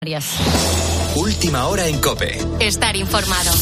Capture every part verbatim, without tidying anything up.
Última hora en COPE. Estar informado.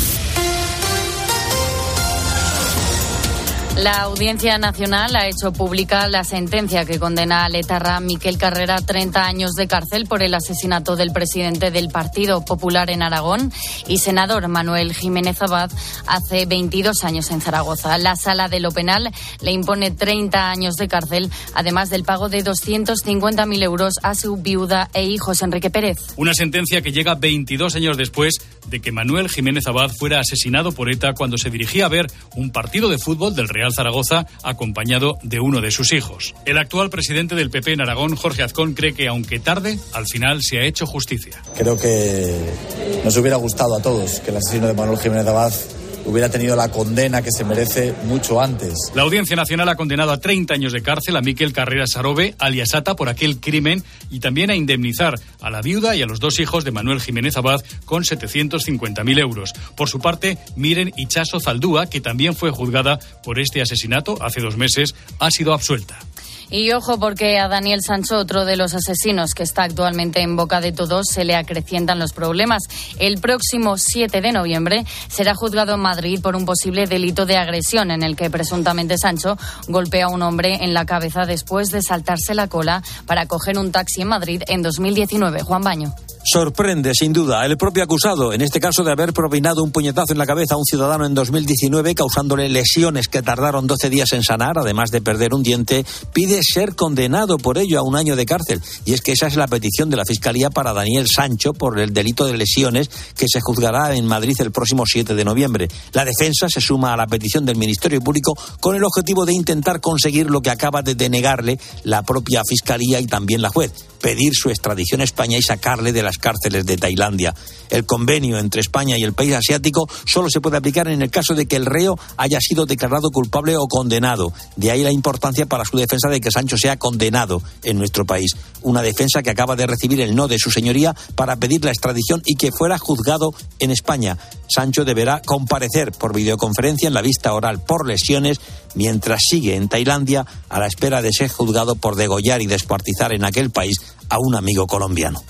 La Audiencia Nacional ha hecho pública la sentencia que condena al etarra Miquel Carrera a treinta años de cárcel por el asesinato del presidente del Partido Popular en Aragón y senador Manuel Jiménez Abad hace veintidós años en Zaragoza. La Sala de lo Penal le impone treinta años de cárcel, además del pago de doscientos cincuenta mil euros a su viuda e hijos. Enrique Pérez. Una sentencia que llega veintidós años después de que Manuel Jiménez Abad fuera asesinado por ETA cuando se dirigía a ver un partido de fútbol del Real Zaragoza acompañado de uno de sus hijos. El actual presidente del P P en Aragón, Jorge Azcón, cree que aunque tarde, al final se ha hecho justicia. Creo que nos hubiera gustado a todos que el asesino de Manuel Jiménez Abad hubiera tenido la condena que se merece mucho antes. La Audiencia Nacional ha condenado a treinta años de cárcel a Miquel Carrera Sarobe, alias Ata, por aquel crimen y también a indemnizar a la viuda y a los dos hijos de Manuel Jiménez Abad con setecientos cincuenta mil euros. Por su parte, Miren Ichaso Zaldúa, que también fue juzgada por este asesinato hace dos meses, ha sido absuelta. Y ojo, porque a Daniel Sancho, otro de los asesinos que está actualmente en boca de todos, se le acrecientan los problemas. El próximo siete de noviembre será juzgado en Madrid por un posible delito de agresión en el que presuntamente Sancho golpea a un hombre en la cabeza después de saltarse la cola para coger un taxi en Madrid en dos mil diecinueve. Juan Baño. Sorprende, sin duda, el propio acusado, en este caso de haber propinado un puñetazo en la cabeza a un ciudadano en dos mil diecinueve, causándole lesiones que tardaron doce días en sanar, además de perder un diente, pide ser condenado por ello a un año de cárcel. Y es que esa es la petición de la Fiscalía para Daniel Sancho por el delito de lesiones que se juzgará en Madrid el próximo siete de noviembre. La defensa se suma a la petición del Ministerio Público con el objetivo de intentar conseguir lo que acaba de denegarle la propia Fiscalía y también la juez: pedir su extradición a España y sacarle de las cárceles de Tailandia. El convenio entre España y el país asiático solo se puede aplicar en el caso de que el reo haya sido declarado culpable o condenado. De ahí la importancia para su defensa de que Sancho sea condenado en nuestro país. Una defensa que acaba de recibir el no de su señoría para pedir la extradición y que fuera juzgado en España. Sancho deberá comparecer por videoconferencia en la vista oral por lesiones mientras sigue en Tailandia a la espera de ser juzgado por degollar y descuartizar en aquel país a un amigo colombiano.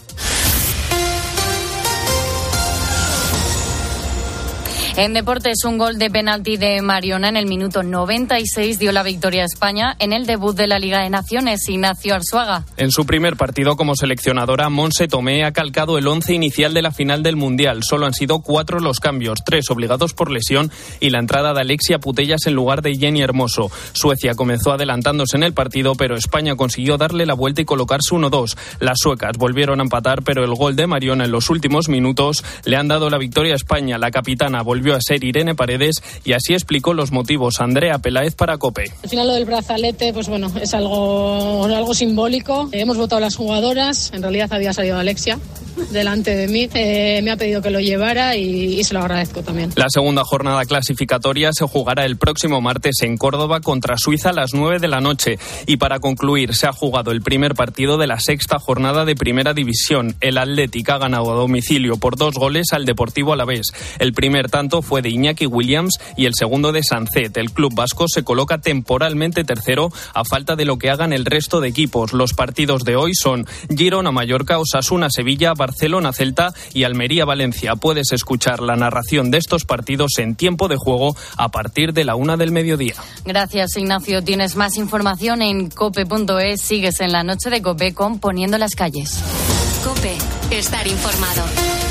En deportes, un gol de penalti de Mariona en el minuto noventa y seis dio la victoria a España en el debut de la Liga de Naciones. Ignacio Arzuaga. En su primer partido como seleccionadora, Montse Tomé ha calcado el once inicial de la final del Mundial. Solo han sido cuatro los cambios, tres obligados por lesión y la entrada de Alexia Putellas en lugar de Jenny Hermoso. Suecia comenzó adelantándose en el partido, pero España consiguió darle la vuelta y colocarse uno dos. Las suecas volvieron a empatar, pero el gol de Mariona en los últimos minutos le han dado la victoria a España. La capitana volvió a ser Irene Paredes y así explicó los motivos Andrea Peláez para COPE. Al final lo del brazalete, pues bueno, es algo, algo simbólico. Hemos votado a las jugadoras, en realidad había salido Alexia delante de mí, eh, me ha pedido que lo llevara y, y se lo agradezco también. La segunda jornada clasificatoria se jugará el próximo martes en Córdoba contra Suiza a las nueve de la noche y para concluir se ha jugado el primer partido de la sexta jornada de Primera División. El Athletic ha ganado a domicilio por dos goles al Deportivo Alavés. El primer tanto fue de Iñaki Williams y el segundo de Sancet. El club vasco se coloca temporalmente tercero a falta de lo que hagan el resto de equipos. Los partidos de hoy son Girona-Mallorca, Osasuna-Sevilla, Barcelona-Celta y Almería-Valencia. Puedes escuchar la narración de estos partidos en tiempo de juego a partir de la una del mediodía. Gracias, Ignacio. Tienes más información en cope punto es. Sigues en la noche de COPE con Poniendo las calles. COPE. Estar informado.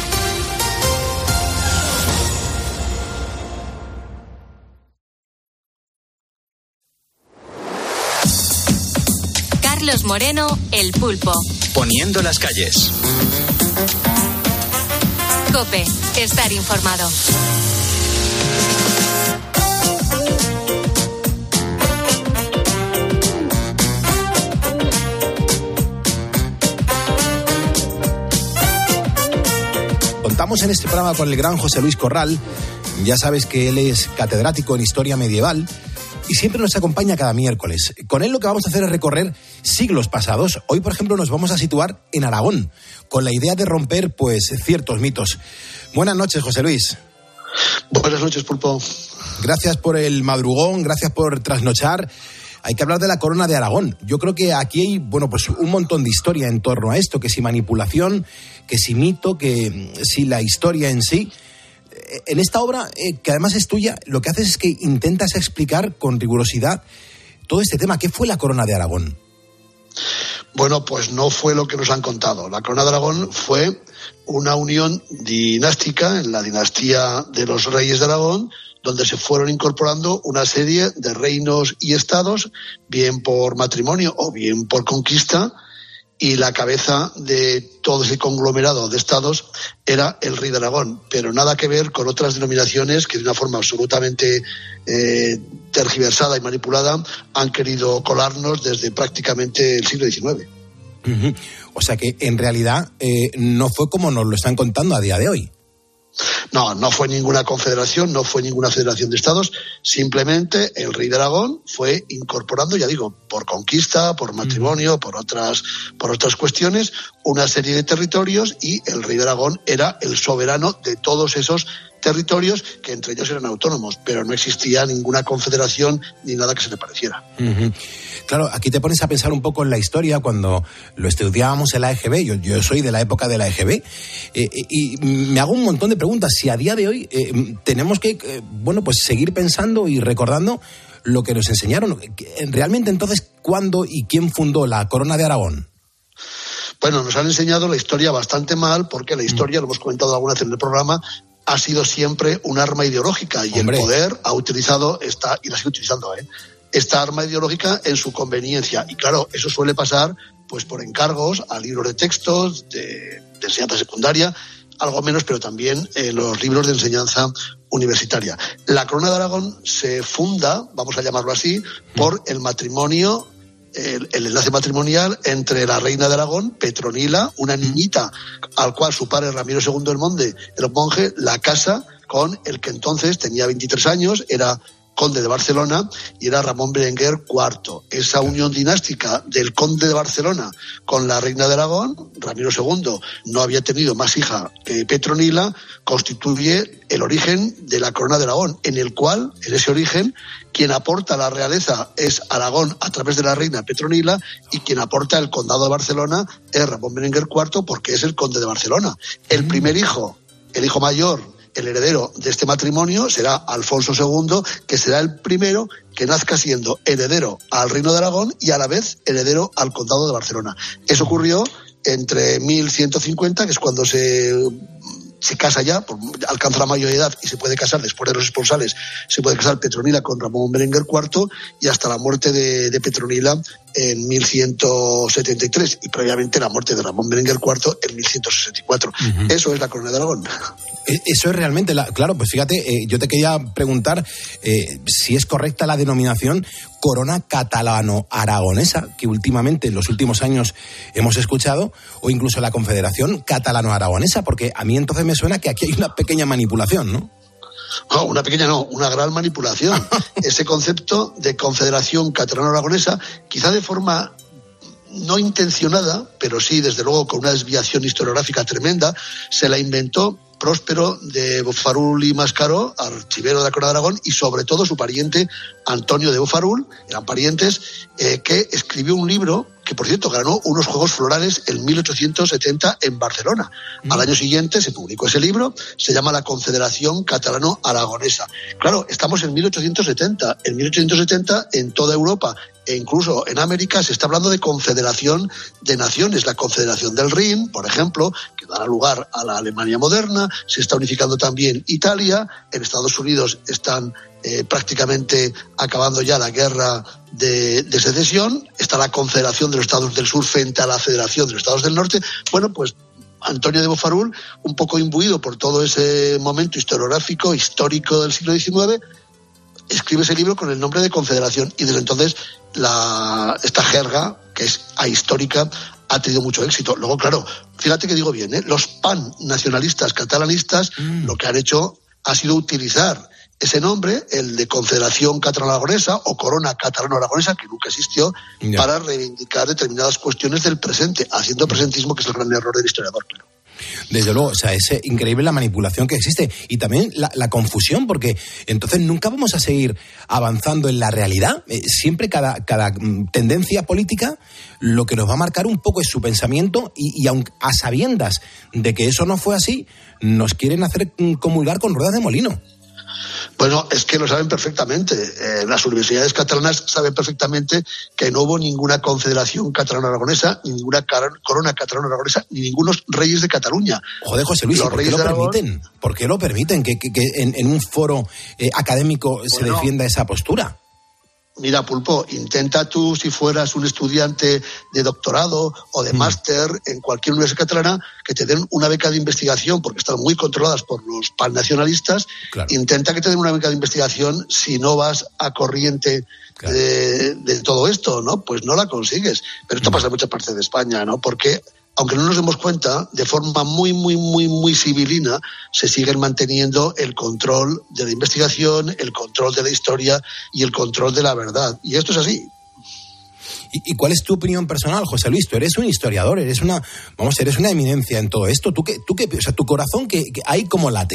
Carlos Moreno, El Pulpo. Poniendo las calles. COPE. Estar informado. Contamos en este programa con el gran José Luis Corral. Ya sabes que él es catedrático en historia medieval y siempre nos acompaña cada miércoles. Con él lo que vamos a hacer es recorrer siglos pasados. Hoy, por ejemplo, nos vamos a situar en Aragón, con la idea de romper, pues, ciertos mitos. Buenas noches, José Luis. Buenas noches, Pulpo. Gracias por el madrugón, gracias por trasnochar. hay que hablar de la corona de Aragón. Yo creo que aquí hay, bueno, pues un montón de historia en torno a esto, que si manipulación, que si mito, que si la historia en sí. En esta obra, eh, que además es tuya, lo que haces es que intentas explicar con rigurosidad todo este tema. ¿Qué fue la corona de Aragón? Bueno, pues no fue lo que nos han contado. La corona de Aragón fue una unión dinástica en la dinastía de los reyes de Aragón, donde se fueron incorporando una serie de reinos y estados, bien por matrimonio o bien por conquista, y la cabeza de todo ese conglomerado de estados era el rey de Aragón, pero nada que ver con otras denominaciones que de una forma absolutamente eh, tergiversada y manipulada han querido colarnos desde prácticamente el siglo diecinueve. Uh-huh. O sea que en realidad eh, no fue como nos lo están contando a día de hoy. No, no fue ninguna confederación, no fue ninguna federación de estados, simplemente el rey de Aragón fue incorporando, ya digo, por conquista, por matrimonio, mm. por otras, por otras cuestiones, una serie de territorios, y el rey de Aragón era el soberano de todos esos territorios, que entre ellos eran autónomos, pero no existía ninguna confederación ni nada que se le pareciera. Uh-huh. Claro, aquí te pones a pensar un poco en la historia cuando lo estudiábamos en la E G B. Yo, yo soy de la época de la E G B eh, y me hago un montón de preguntas. Si a día de hoy eh, tenemos que, eh, bueno, pues seguir pensando y recordando lo que nos enseñaron. Realmente, entonces, ¿cuándo y quién fundó la Corona de Aragón? Bueno, nos han enseñado la historia bastante mal, porque la historia, mm. lo hemos comentado alguna vez en el programa, ha sido siempre un arma ideológica, y Hombre. el poder ha utilizado esta, y la sigue utilizando, ¿eh? esta arma ideológica en su conveniencia. Y claro, eso suele pasar pues por encargos a libros de textos, de, de enseñanza secundaria, algo menos, pero también en los libros de enseñanza universitaria. La Corona de Aragón se funda, vamos a llamarlo así, por el matrimonio, el, el enlace matrimonial entre la reina de Aragón, Petronila, una niñita al cual su padre Ramiro segundo el Monde, el monje, la casa con el que entonces tenía veintitrés años, era conde de Barcelona, y era Ramón Berenguer cuarto. Esa unión dinástica del conde de Barcelona con la reina de Aragón, Ramiro segundo, no había tenido más hija que Petronila, constituye el origen de la Corona de Aragón, en el cual, en ese origen, quien aporta la realeza es Aragón a través de la reina Petronila, y quien aporta el condado de Barcelona es Ramón Berenguer cuarto, porque es el conde de Barcelona. El primer hijo, el hijo mayor, el heredero de este matrimonio, será Alfonso segundo, que será el primero que nazca siendo heredero al Reino de Aragón y a la vez heredero al Condado de Barcelona. Eso ocurrió entre mil ciento cincuenta, que es cuando se, se casa ya, alcanza la mayoría de edad y se puede casar después de los esponsales, se puede casar Petronila con Ramón Berenguer cuarto, y hasta la muerte de, de Petronila en mil ciento setenta y tres, y previamente la muerte de Ramón Berenguer cuarto en mil ciento sesenta y cuatro. Uh-huh. Eso es la Corona de Aragón. Eso es realmente, la, claro, pues fíjate, eh, yo te quería preguntar eh, si es correcta la denominación Corona Catalano-Aragonesa, que últimamente en los últimos años hemos escuchado, o incluso la Confederación Catalano-Aragonesa, porque a mí entonces me suena que aquí hay una pequeña manipulación, ¿no? No, una pequeña no, una gran manipulación. Ese concepto de Confederación Catalano-Aragonesa, quizá de forma no intencionada, pero sí, desde luego, con una desviación historiográfica tremenda, se la inventó Próspero de Bofarull y Mascaró, archivero de la Corona de Aragón, y sobre todo su pariente Antonio de Bofarull, eran parientes, eh, que escribió un libro que, por cierto, ganó unos Juegos Florales en mil ochocientos setenta en Barcelona. Mm. Al año siguiente se publicó ese libro, se llama La Confederación Catalano-Aragonesa. Claro, estamos en mil ochocientos setenta. En mil ochocientos setenta, en toda Europa e incluso en América, se está hablando de confederación de naciones. La Confederación del Rin, por ejemplo, que dará lugar a la Alemania moderna. Se está unificando también Italia. En Estados Unidos están eh, prácticamente acabando ya la guerra de, de secesión. Está la Confederación de los Estados del Sur frente a la Federación de los Estados del Norte. Bueno, pues Antonio de Bofarull, un poco imbuido por todo ese momento historiográfico, histórico del siglo diecinueve, escribe ese libro con el nombre de Confederación, y desde entonces la, esta jerga, que es ahistórica, ha tenido mucho éxito. Luego, claro, fíjate que digo bien, ¿eh? Los pan-nacionalistas catalanistas mm. lo que han hecho ha sido utilizar ese nombre, el de Confederación Catalano-Aragonesa o Corona Catalano-Aragonesa, que nunca existió, yeah. para reivindicar determinadas cuestiones del presente, haciendo presentismo, que es el gran error del historiador, claro. Desde luego, o sea, es increíble la manipulación que existe y también la, la confusión, porque entonces nunca vamos a seguir avanzando en la realidad. Eh, siempre cada, cada tendencia política lo que nos va a marcar un poco es su pensamiento y, y aun a sabiendas de que eso no fue así, nos quieren hacer comulgar con ruedas de molino. Bueno, es que lo saben perfectamente. Eh, las universidades catalanas saben perfectamente que no hubo ninguna confederación catalano-aragonesa, ni ninguna corona catalano-aragonesa, ni ningunos reyes de Cataluña. Joder, José Luis, ¿por qué lo permiten? ¿Por qué lo permiten que, que, que en, en un foro eh, académico se bueno, defienda esa postura? Mira, Pulpo, intenta tú, si fueras un estudiante de doctorado o de mm. máster en cualquier universidad catalana, que te den una beca de investigación, porque están muy controladas por los pannacionalistas. Claro. Intenta que te den una beca de investigación si no vas a corriente claro. de, de todo esto, ¿no? Pues no la consigues. Pero esto mm. pasa en muchas partes de España, ¿no? Porque, aunque no nos demos cuenta, de forma muy, muy, muy, muy civilina, se siguen manteniendo el control de la investigación, el control de la historia y el control de la verdad. Y esto es así. ¿Y, y cuál es tu opinión personal, José Luis? Tú eres un historiador, eres una, vamos, eres una eminencia en todo esto. ¿Tú qué, tú qué, o sea, tu corazón que, que hay como late?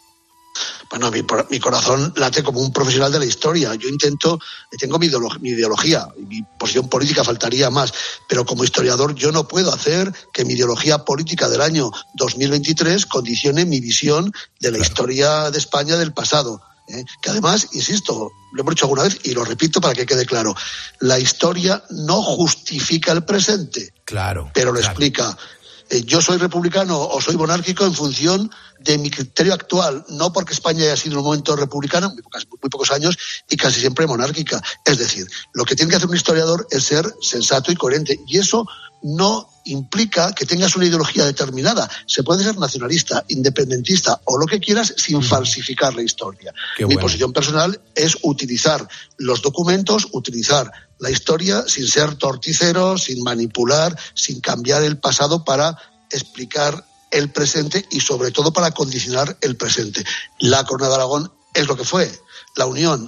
Bueno, mi, mi corazón late como un profesional de la historia. Yo intento, tengo mi, ideolog, mi ideología, mi posición política faltaría más, pero como historiador yo no puedo hacer que mi ideología política del año dos mil veintitrés condicione mi visión de la claro. historia de España del pasado. ¿eh? Que además, insisto, lo hemos dicho alguna vez y lo repito para que quede claro, la historia no justifica el presente, claro, pero lo claro. explica. Eh, yo soy republicano o soy monárquico en función de mi criterio actual, no porque España haya sido en un momento republicana, muy, pocas, muy pocos años, y casi siempre monárquica. Es decir, lo que tiene que hacer un historiador es ser sensato y coherente, y eso no implica que tengas una ideología determinada. Se puede ser nacionalista, independentista o lo que quieras sin mm. falsificar la historia. Qué mi bueno. posición personal es utilizar los documentos, utilizar la historia sin ser torticero, sin manipular, sin cambiar el pasado para explicar el presente y sobre todo para condicionar el presente. La Corona de Aragón es lo que fue, la unión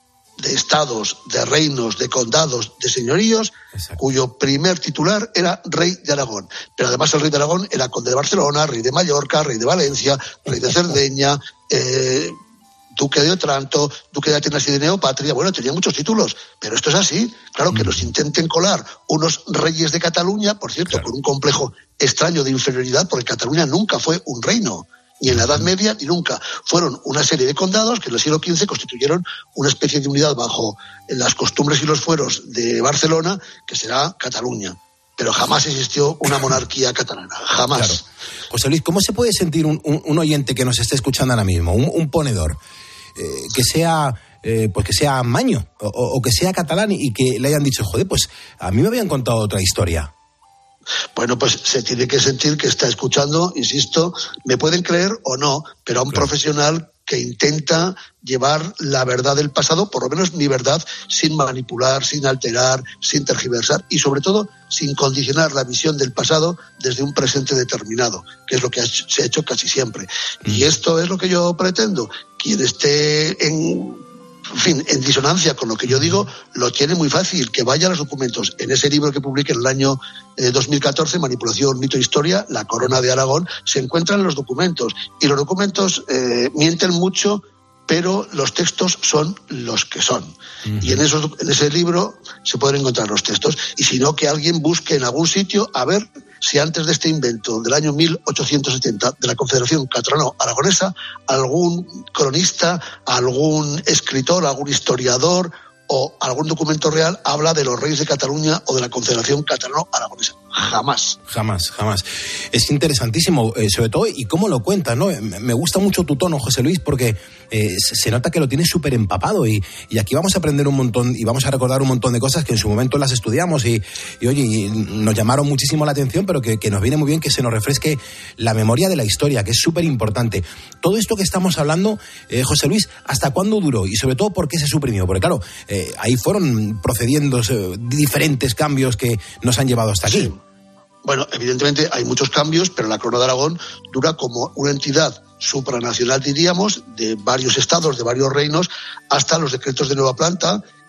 de estados, de reinos, de condados, de señoríos, exacto. cuyo primer titular era rey de Aragón. Pero además el rey de Aragón era conde de Barcelona, rey de Mallorca, rey de Valencia, rey de Cerdeña, eh, duque de Otranto, duque de Atenas y de Neopatria. Bueno, tenía muchos títulos, pero esto es así. Claro que mm. nos intenten colar unos reyes de Cataluña, por cierto, claro. con un complejo extraño de inferioridad, porque Cataluña nunca fue un reino, ni en la Edad Media, ni nunca. Fueron una serie de condados que en el siglo quince constituyeron una especie de unidad bajo las costumbres y los fueros de Barcelona, que será Cataluña. Pero jamás existió una monarquía catalana, jamás. Claro. José Luis, ¿cómo se puede sentir un, un, un oyente que nos esté escuchando ahora mismo, un, un ponedor, eh, que sea... Eh, pues que sea maño o, o que sea catalán y que le hayan dicho, joder, pues a mí me habían contado otra historia? Bueno, pues se tiene que sentir que está escuchando, insisto, me pueden creer o no, pero a un claro. profesional que intenta llevar la verdad del pasado, por lo menos mi verdad, sin manipular, sin alterar, sin tergiversar y sobre todo sin condicionar la visión del pasado desde un presente determinado, que es lo que ha hecho, se ha hecho casi siempre. Mm. Y esto es lo que yo pretendo. Quien esté en... En fin, en disonancia con lo que yo digo, lo tiene muy fácil, que vaya a los documentos. En ese libro que publiqué en el año eh, dos mil catorce, Manipulación, Mito e Historia, La Corona de Aragón, se encuentran los documentos. Y los documentos eh, mienten mucho, pero los textos son los que son. Uh-huh. Y en, esos, en ese libro se pueden encontrar los textos. Y si no, que alguien busque en algún sitio a ver si antes de este invento del año mil ochocientos setenta de la Confederación Catalano-Aragonesa, algún cronista, algún escritor, algún historiador o algún documento real habla de los reyes de Cataluña o de la Confederación Catalano-Aragonesa. Jamás. Jamás, jamás. Es interesantísimo, eh, sobre todo, y cómo lo cuentas, ¿no? Me gusta mucho tu tono, José Luis, porque eh, se nota que lo tienes súper empapado y, y aquí vamos a aprender un montón y vamos a recordar un montón de cosas que en su momento las estudiamos y, y oye, y nos llamaron muchísimo la atención, pero que, que nos viene muy bien que se nos refresque la memoria de la historia, que es súper importante. Todo esto que estamos hablando, eh, José Luis, ¿hasta cuándo duró? Y sobre todo, ¿por qué se suprimió? Porque claro, eh, ahí fueron procediendo eh, diferentes cambios que nos han llevado hasta aquí. Sí. Bueno, evidentemente hay muchos cambios, pero la Corona de Aragón dura como una entidad supranacional, diríamos, de varios estados, de varios reinos, hasta los decretos de Nueva Planta,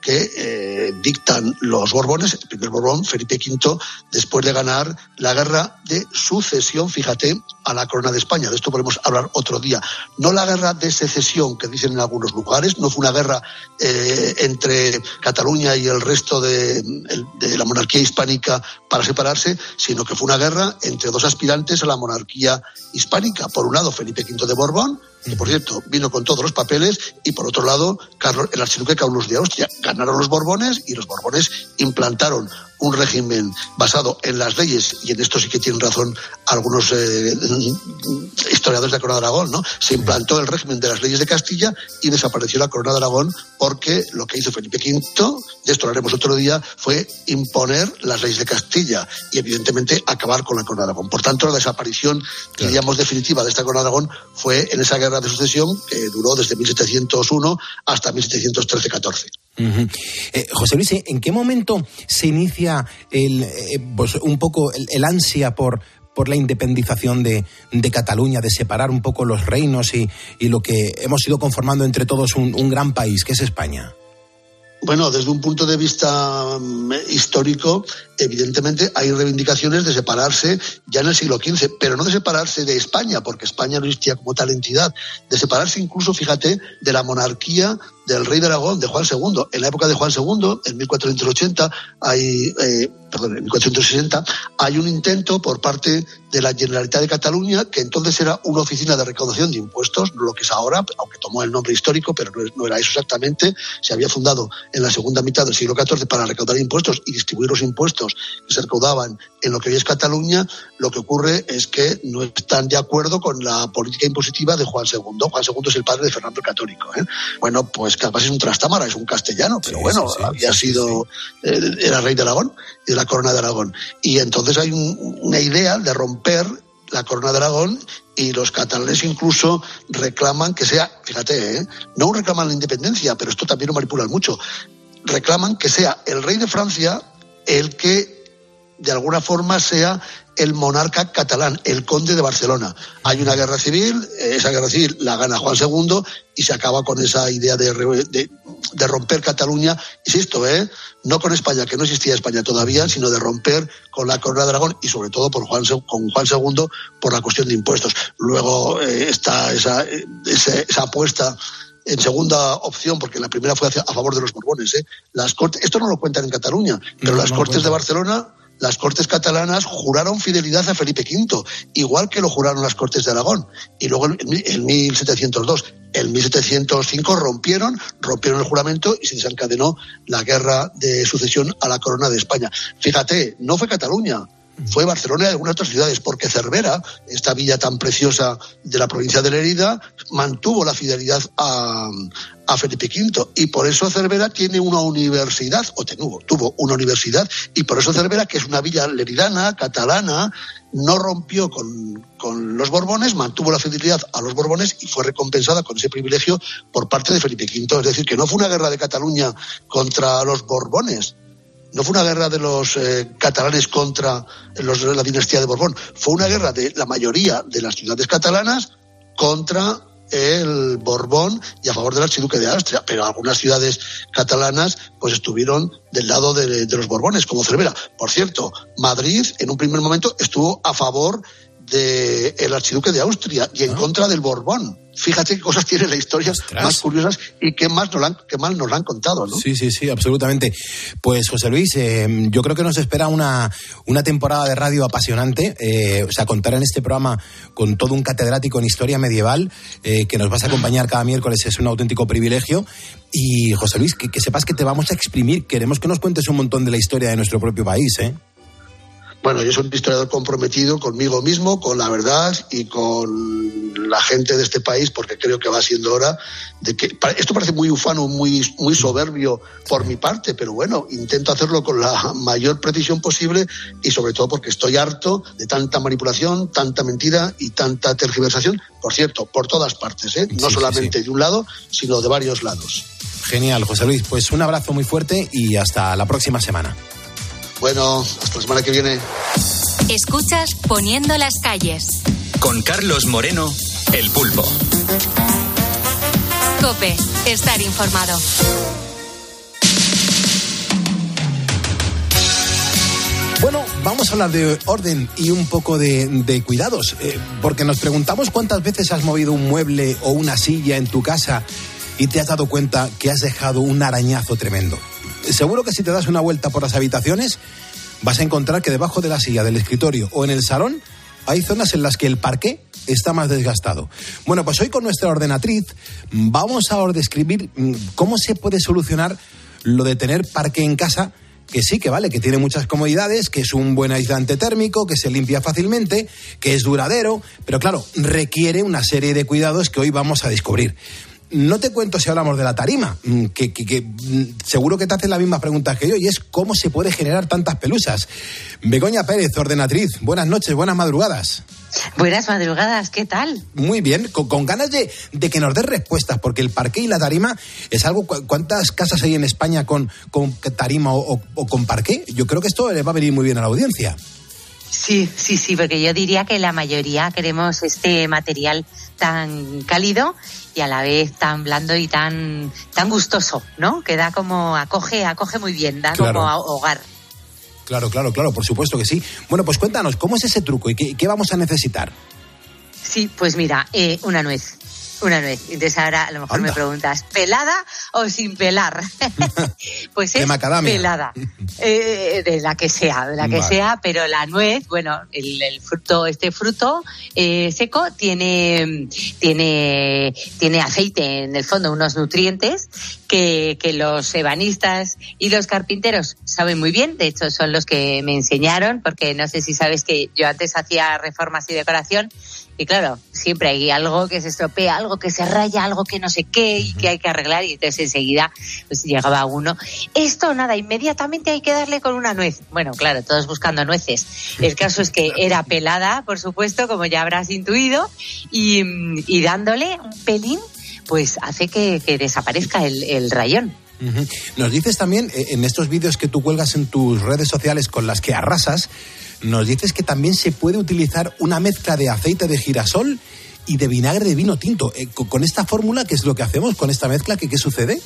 que eh, dictan los Borbones, el primer Borbón, Felipe quinto, después de ganar la guerra de sucesión, fíjate, a la corona de España. De esto podemos hablar otro día. No la guerra de secesión que dicen en algunos lugares, no fue una guerra eh, entre Cataluña y el resto de, de la monarquía hispánica para separarse, sino que fue una guerra entre dos aspirantes a la monarquía hispánica. Por un lado, Felipe quinto de Borbón, que por cierto vino con todos los papeles, y por otro lado, Carlos, el archiduque Carlos de Austria. Ganaron los Borbones y los Borbones implantaron un régimen basado en las leyes, y en esto sí que tienen razón algunos eh, historiadores de la Corona de Aragón, ¿no? Se implantó el régimen de las leyes de Castilla y desapareció la Corona de Aragón, porque lo que hizo Felipe quinto, de esto lo haremos otro día, fue imponer las leyes de Castilla y evidentemente acabar con la Corona de Aragón. Por tanto, la desaparición, claro, diríamos definitiva de esta Corona de Aragón fue en esa guerra de sucesión que duró desde mil setecientos uno hasta mil setecientos trece catorce. Uh-huh. Eh, José Luis, ¿en qué momento se inicia el, eh, pues un poco el, el ansia por, por la independización de, de Cataluña, de separar un poco los reinos y, y lo que hemos ido conformando entre todos un, un gran país, que es España? Bueno, desde un punto de vista um, histórico, evidentemente hay reivindicaciones de separarse ya en el siglo quince, pero no de separarse de España, porque España no existía como tal entidad, de separarse incluso, fíjate, de la monarquía del rey de Aragón, de Juan segundo. En la época de Juan segundo, en mil cuatrocientos ochenta, hay, eh, perdón, en mil cuatrocientos sesenta, hay un intento por parte de la Generalitat de Cataluña, que entonces era una oficina de recaudación de impuestos, no lo que es ahora, aunque tomó el nombre histórico, pero no, no era eso exactamente. Se había fundado en la segunda mitad del siglo catorce para recaudar impuestos y distribuir los impuestos que se recaudaban en lo que hoy es Cataluña. Lo que ocurre es que no están de acuerdo con la política impositiva de Juan segundo. Juan segundo es el padre de Fernando el Católico, ¿eh? Bueno, pues que además es un trastámara, es un castellano, pero sí, bueno, sí, sí, había sí, sido, sí. Eh, era rey de Aragón, y de la Corona de Aragón. Y entonces hay un, una idea de romper la Corona de Aragón, y los catalanes incluso reclaman que sea, fíjate, ¿eh? no reclaman la independencia, pero esto también lo manipulan mucho, reclaman que sea el rey de Francia el que de alguna forma sea el monarca catalán, el conde de Barcelona. Hay una guerra civil, esa guerra civil la gana Juan segundo y se acaba con esa idea de, de, de romper Cataluña, insisto, ¿eh? no con España, que no existía España todavía, sino de romper con la Corona de Aragón y sobre todo por Juan, con Juan segundo por la cuestión de impuestos. Luego eh, está esa, esa, esa apuesta en segunda opción, porque la primera fue a favor de los Borbones. ¿eh? Las Cortes, esto no lo cuentan en Cataluña, pero no, las no Cortes de Barcelona, las Cortes catalanas juraron fidelidad a Felipe quinto, igual que lo juraron las Cortes de Aragón. Y luego en, en mil setecientos dos, en mil setecientos cinco rompieron, rompieron el juramento y se desencadenó la guerra de sucesión a la corona de España. Fíjate, no fue Cataluña, fue Barcelona y algunas otras ciudades, porque Cervera, esta villa tan preciosa de la provincia de Lérida, mantuvo la fidelidad a, a Felipe quinto, y por eso Cervera tiene una universidad, o tuvo, tuvo una universidad, y por eso Cervera, que es una villa leridana, catalana, no rompió con, con los Borbones, mantuvo la fidelidad a los Borbones y fue recompensada con ese privilegio por parte de Felipe quinto. Es decir, que no fue una guerra de Cataluña contra los Borbones, no fue una guerra de los eh, catalanes contra los, la dinastía de Borbón, fue una guerra de la mayoría de las ciudades catalanas contra el Borbón y a favor del archiduque de Austria, pero algunas ciudades catalanas pues estuvieron del lado de, de los Borbones, como Cervera. Por cierto, Madrid en un primer momento estuvo a favor del archiduque de Austria y en ¿Ah? contra del Borbón. Fíjate qué cosas tiene la historia. Ostras. Más curiosas y qué más nos la han, qué mal nos la han contado, ¿no? Sí, sí, sí, absolutamente. Pues José Luis, eh, yo creo que nos espera una, una temporada de radio apasionante. Eh, o sea, contar en este programa con todo un catedrático en historia medieval eh, que nos vas a acompañar cada miércoles es un auténtico privilegio. Y José Luis, que, que sepas que te vamos a exprimir. Queremos que nos cuentes un montón de la historia de nuestro propio país, ¿eh? Bueno, yo soy un historiador comprometido conmigo mismo, con la verdad y con la gente de este país, porque creo que va siendo hora de que... Esto parece muy ufano, muy, muy soberbio por mi parte, pero bueno, intento hacerlo con la mayor precisión posible y sobre todo porque estoy harto de tanta manipulación, tanta mentira y tanta tergiversación, por cierto, por todas partes, ¿eh? No sí, solamente sí, sí. de un lado, sino de varios lados. Genial, José Luis. Pues un abrazo muy fuerte y hasta la próxima semana. Bueno, hasta la semana que viene. Escuchas Poniendo las calles. Con Carlos Moreno, El Pulpo. COPE, estar informado. Bueno, vamos a hablar de orden y un poco de, de cuidados, eh, porque nos preguntamos cuántas veces has movido un mueble o una silla en tu casa y te has dado cuenta que has dejado un arañazo tremendo. Seguro que si te das una vuelta por las habitaciones vas a encontrar que debajo de la silla del escritorio o en el salón hay zonas en las que el parqué está más desgastado. Bueno, pues hoy con nuestra ordenatriz vamos a describir cómo se puede solucionar lo de tener parqué en casa, que sí, que vale, que tiene muchas comodidades, que es un buen aislante térmico, que se limpia fácilmente, que es duradero, pero claro, requiere una serie de cuidados que hoy vamos a descubrir. No te cuento si hablamos de la tarima, que, que, que seguro que te hacen la misma pregunta que yo, y es cómo se puede generar tantas pelusas. Begoña Pérez, ordenatriz, buenas noches, buenas madrugadas. Buenas madrugadas, ¿qué tal? Muy bien, con, con ganas de, de que nos des respuestas, porque el parqué y la tarima es algo... ¿Cuántas casas hay en España con, con tarima o, o, o con parqué? Yo creo que esto le va a venir muy bien a la audiencia. Sí, sí, sí, porque yo diría que la mayoría queremos este material tan cálido y a la vez tan blando y tan tan gustoso, ¿no? Que da como, acoge, acoge muy bien, da claro. Como hogar. Claro, claro, claro, por supuesto que sí. Bueno, pues cuéntanos, ¿cómo es ese truco y qué, qué vamos a necesitar? Sí, pues mira, eh, una nuez. Una nuez. Entonces ahora a lo mejor Anda. me preguntas, ¿pelada o sin pelar? Pues es pelada. Eh, de la que sea, de la que vale. sea, pero la nuez, bueno, el, el fruto, este fruto eh, seco tiene, tiene, tiene aceite en el fondo, unos nutrientes que, que los ebanistas y los carpinteros saben muy bien. De hecho, son los que me enseñaron, porque no sé si sabes que yo antes hacía reformas y decoración. Y claro, siempre hay algo que se estropea, algo que se raya, algo que no sé qué y que hay que arreglar, y entonces enseguida pues llegaba uno. Esto nada, inmediatamente hay que darle con una nuez. Bueno, claro, todos buscando nueces. El caso es que era pelada, por supuesto, como ya habrás intuido, y, y dándole un pelín, pues hace que, que desaparezca el, el rayón. Uh-huh. Nos dices también, en estos vídeos que tú cuelgas en tus redes sociales con las que arrasas, nos dices que también se puede utilizar una mezcla de aceite de girasol y de vinagre de vino tinto. Eh, con esta fórmula, ¿qué es lo que hacemos con esta mezcla? ¿Qué, qué sucede?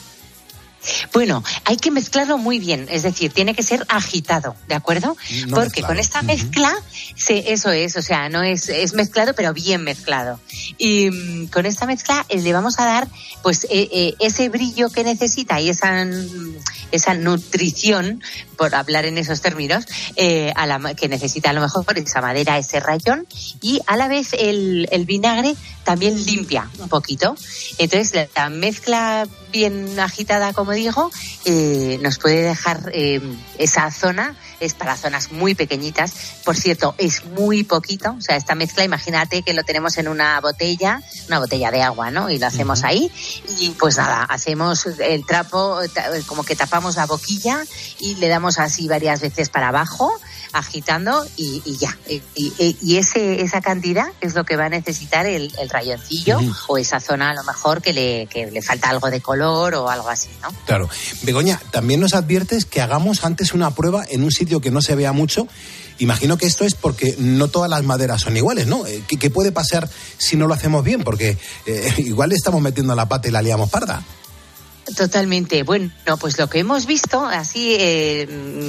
Bueno, hay que mezclarlo muy bien, es decir, tiene que ser agitado, ¿de acuerdo? No Porque mezclado. Con esta mezcla, uh-huh. se, eso es, o sea, no es, es mezclado, pero bien mezclado. Y um, con esta mezcla eh, le vamos a dar, pues, eh, eh, ese brillo que necesita y esa, esa nutrición, por hablar en esos términos, eh, a la, que necesita a lo mejor esa madera, ese rayón, y a la vez el, el vinagre también limpia un poquito. Entonces, la, la mezcla bien agitada, como digo, eh, nos puede dejar eh, esa zona, es para zonas muy pequeñitas. Por cierto, es muy poquito, o sea, esta mezcla, imagínate que lo tenemos en una botella, una botella de agua, ¿no? Y lo hacemos uh-huh. ahí, y pues nada, hacemos el trapo, como que tapamos la boquilla y le damos así varias veces para abajo, agitando y, y ya. Y, y, y ese esa cantidad es lo que va a necesitar el, el rayoncillo uh-huh. o esa zona a lo mejor que le, que le falta algo de color o algo así, ¿no? Claro. Begoña, también nos adviertes que hagamos antes una prueba en un sitio que no se vea mucho. Imagino que esto es porque no todas las maderas son iguales, ¿no? ¿Qué, qué puede pasar si no lo hacemos bien? Porque eh, igual le estamos metiendo la pata y la liamos parda. Totalmente. Bueno, pues lo que hemos visto así eh,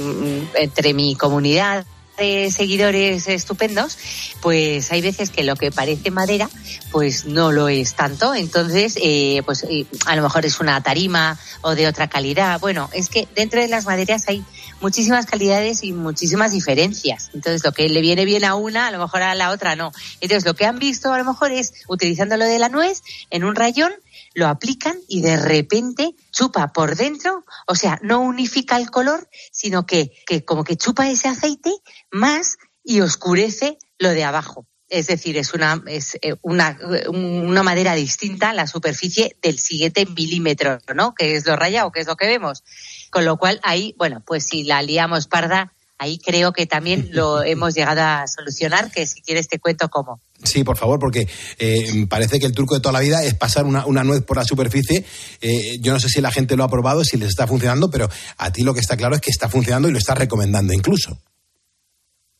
entre mi comunidad de seguidores estupendos, pues hay veces que lo que parece madera pues no lo es tanto. Entonces eh, pues eh, a lo mejor es una tarima o de otra calidad. Bueno, es que dentro de las maderas hay muchísimas calidades y muchísimas diferencias. Entonces lo que le viene bien a una a lo mejor a la otra no. Entonces lo que han visto a lo mejor es utilizando lo de la nuez en un rayón, lo aplican y de repente chupa por dentro, o sea, no unifica el color, sino que, que como que chupa ese aceite más y oscurece lo de abajo. Es decir, es una es una, una madera distinta a la superficie del siguiente milímetro, ¿no? Que es lo rayado, que es lo que vemos. Con lo cual ahí, bueno, pues si la liamos parda, ahí creo que también lo hemos llegado a solucionar, que si quieres te cuento cómo. Sí, por favor, porque eh, parece que el truco de toda la vida es pasar una, una nuez por la superficie. Eh, yo no sé si la gente lo ha probado, si les está funcionando, pero a ti lo que está claro es que está funcionando y lo estás recomendando incluso.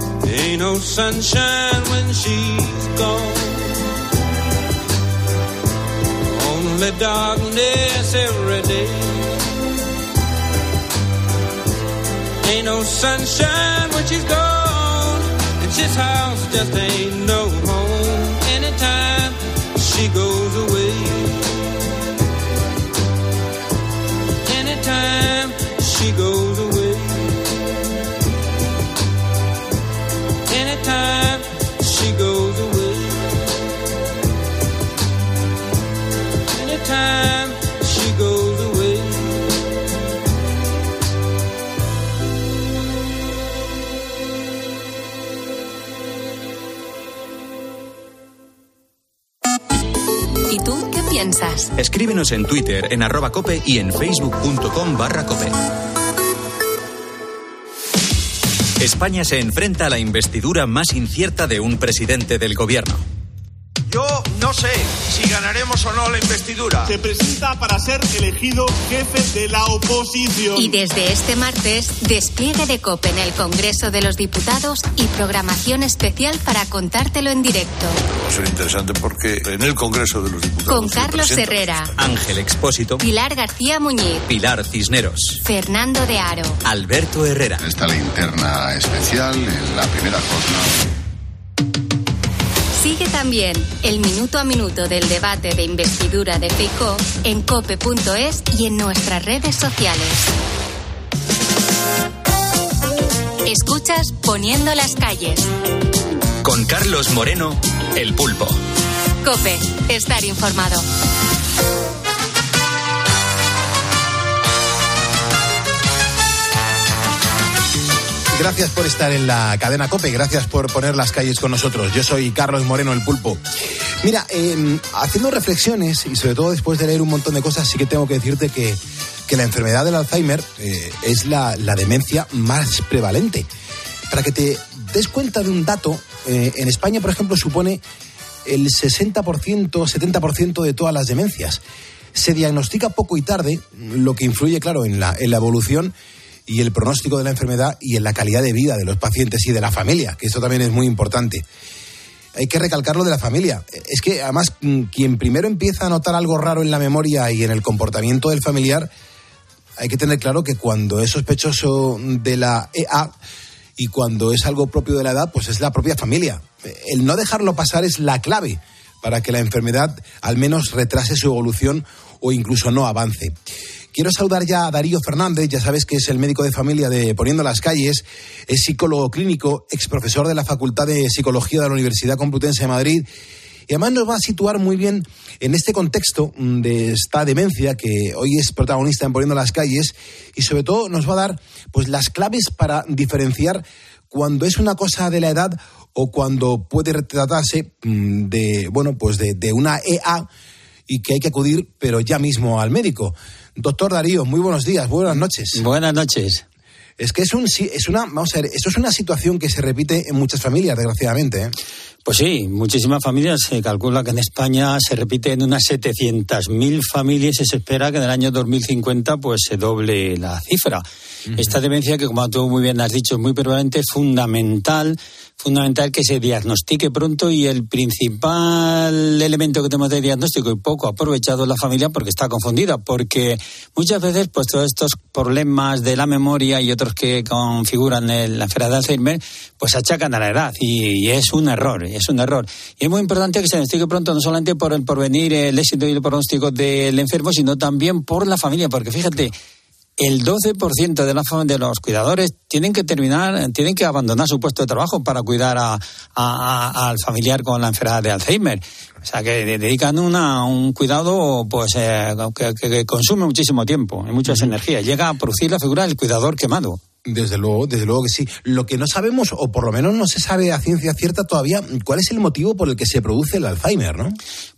sunshine when she's gone. Only darkness every day. Ain't no sunshine when she's gone, and this house just ain't no home anytime she goes away. Anytime she goes away. Anytime she goes away. Anytime she goes away. ¿Y tú qué piensas? Escríbenos en Twitter, en arroba cope y en facebook.com barra cope. España se enfrenta a la investidura más incierta de un presidente del gobierno. Yo no sé si ganaremos o no la investidura. Se presenta para ser elegido jefe de la oposición. Y desde este martes, despliegue de COPE en el Congreso de los Diputados y programación especial para contártelo en directo. Va a ser interesante porque en el Congreso de los Diputados... Con Carlos Herrera, Ángel Expósito, Pilar García Muñiz, Pilar Cisneros, Fernando de Aro, Alberto Herrera. Está la linterna especial en la primera jornada. Sigue también el minuto a minuto del debate de investidura de Feijóo en cope punto es y en nuestras redes sociales. Escuchas Poniendo las calles. Con Carlos Moreno, El Pulpo. COPE, estar informado. Gracias por estar en la cadena COPE, gracias por poner las calles con nosotros. Yo soy Carlos Moreno, El Pulpo. Mira, eh, haciendo reflexiones y sobre todo después de leer un montón de cosas, sí que tengo que decirte que, que la enfermedad del Alzheimer eh, es la, la demencia más prevalente. Para que te des cuenta de un dato, eh, en España, por ejemplo, supone el sesenta por ciento, setenta por ciento de todas las demencias. Se diagnostica poco y tarde, lo que influye, claro, en la, en la evolución y el pronóstico de la enfermedad y en la calidad de vida de los pacientes y de la familia, que esto también es muy importante. Hay que recalcar lo de la familia. Es que, además, quien primero empieza a notar algo raro en la memoria y en el comportamiento del familiar, hay que tener claro que cuando es sospechoso de la E A y cuando es algo propio de la edad, pues es la propia familia. El no dejarlo pasar es la clave para que la enfermedad al menos retrase su evolución o incluso no avance. Quiero saludar ya a Darío Fernández, ya sabes que es el médico de familia de Poniendo las calles, es psicólogo clínico, exprofesor de la Facultad de Psicología de la Universidad Complutense de Madrid, y además nos va a situar muy bien en este contexto de esta demencia que hoy es protagonista en Poniendo las calles, y sobre todo nos va a dar pues las claves para diferenciar cuando es una cosa de la edad o cuando puede tratarse de, bueno, pues de, de una E A y que hay que acudir, pero ya mismo al médico. Doctor Darío, muy buenos días, buenas noches. Buenas noches. Es que es un es una vamos a ver, esto es una situación que se repite en muchas familias, desgraciadamente, ¿eh? Pues sí, muchísimas familias. Se calcula que en España se repite en unas setecientas mil familias y se espera que en el año dos mil cincuenta pues se doble la cifra. Uh-huh. Esta demencia, que como tú muy bien has dicho, es muy prevalente, es fundamental, fundamental que se diagnostique pronto, y el principal elemento que tenemos de diagnóstico y poco aprovechado es la familia porque está confundida, porque muchas veces pues todos estos problemas de la memoria y otros que configuran el, la enfermedad de Alzheimer pues achacan a la edad, y, y es un error, es un error. Y es muy importante que se diagnostique pronto, no solamente por el porvenir, el éxito y el pronóstico del enfermo, sino también por la familia, porque fíjate, el doce por ciento de, la, de los cuidadores tienen que terminar, tienen que abandonar su puesto de trabajo para cuidar a, a, a, al familiar con la enfermedad de Alzheimer. O sea, que dedican una, un cuidado pues eh, que, que consume muchísimo tiempo y muchas uh-huh. energías. Llega a producir la figura del cuidador quemado. Desde luego, desde luego que sí. Lo que no sabemos, o por lo menos no se sabe a ciencia cierta todavía, ¿cuál es el motivo por el que se produce el Alzheimer, no?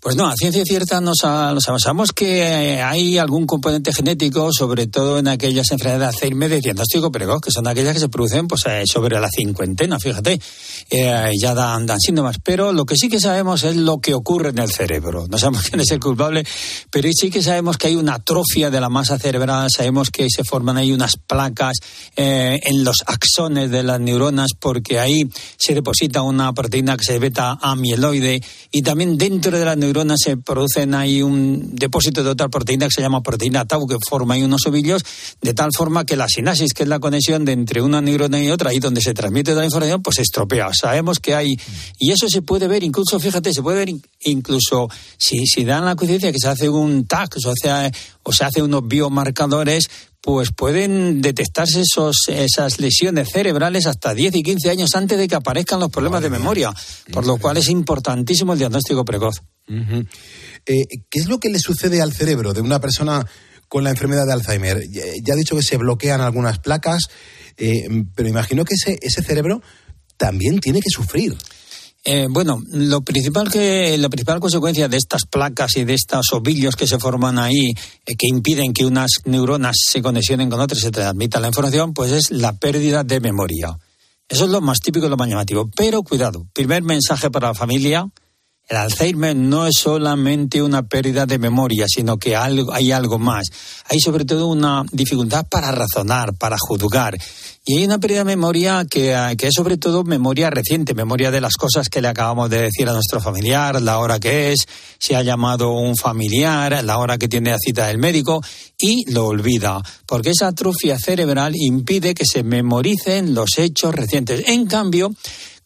Pues no, a ciencia cierta no sabemos que hay algún componente genético, sobre todo en aquellas enfermedades de Alzheimer de diagnóstico precoz, que son aquellas que se producen pues sobre la cincuentena, fíjate, eh, ya dan, dan síntomas. Pero lo que sí que sabemos es lo que ocurre en el cerebro. No sabemos quién es el culpable, pero sí que sabemos que hay una atrofia de la masa cerebral, sabemos que se forman ahí unas placas eh, en los axones de las neuronas, porque ahí se deposita una proteína que se beta amiloide, y también dentro de las neuronas se producen ahí un depósito de otra proteína que se llama proteína tau, que forma ahí unos ovillos, de tal forma que la sinapsis, que es la conexión de entre una neurona y otra, ahí donde se transmite toda la información, pues se estropea. Sabemos que hay, y eso se puede ver, incluso, fíjate, se puede ver incluso si, si dan la coincidencia que se hace un T A C, o sea, o se hace unos biomarcadores, pues pueden detectarse esos, esas lesiones cerebrales hasta diez y quince años antes de que aparezcan los problemas Madre de memoria, mía. Por lo cual es importantísimo el diagnóstico precoz. Uh-huh. Eh, ¿Qué es lo que le sucede al cerebro de una persona con la enfermedad de Alzheimer? Ya ha dicho que se bloquean algunas placas, eh, pero imagino que ese, ese cerebro también tiene que sufrir. Eh, bueno, lo principal que la principal consecuencia de estas placas y de estos ovillos que se forman ahí, eh, que impiden que unas neuronas se conexionen con otras y se transmitan la información, pues es la pérdida de memoria. Eso es lo más típico y lo más llamativo. Pero cuidado, primer mensaje para la familia: el Alzheimer no es solamente una pérdida de memoria, sino que hay algo más. Hay sobre todo una dificultad para razonar, para juzgar. Y hay una pérdida de memoria que, que es sobre todo memoria reciente, memoria de las cosas que le acabamos de decir a nuestro familiar, la hora que es, si ha llamado un familiar, la hora que tiene la cita del médico, y lo olvida, porque esa atrofia cerebral impide que se memoricen los hechos recientes. En cambio,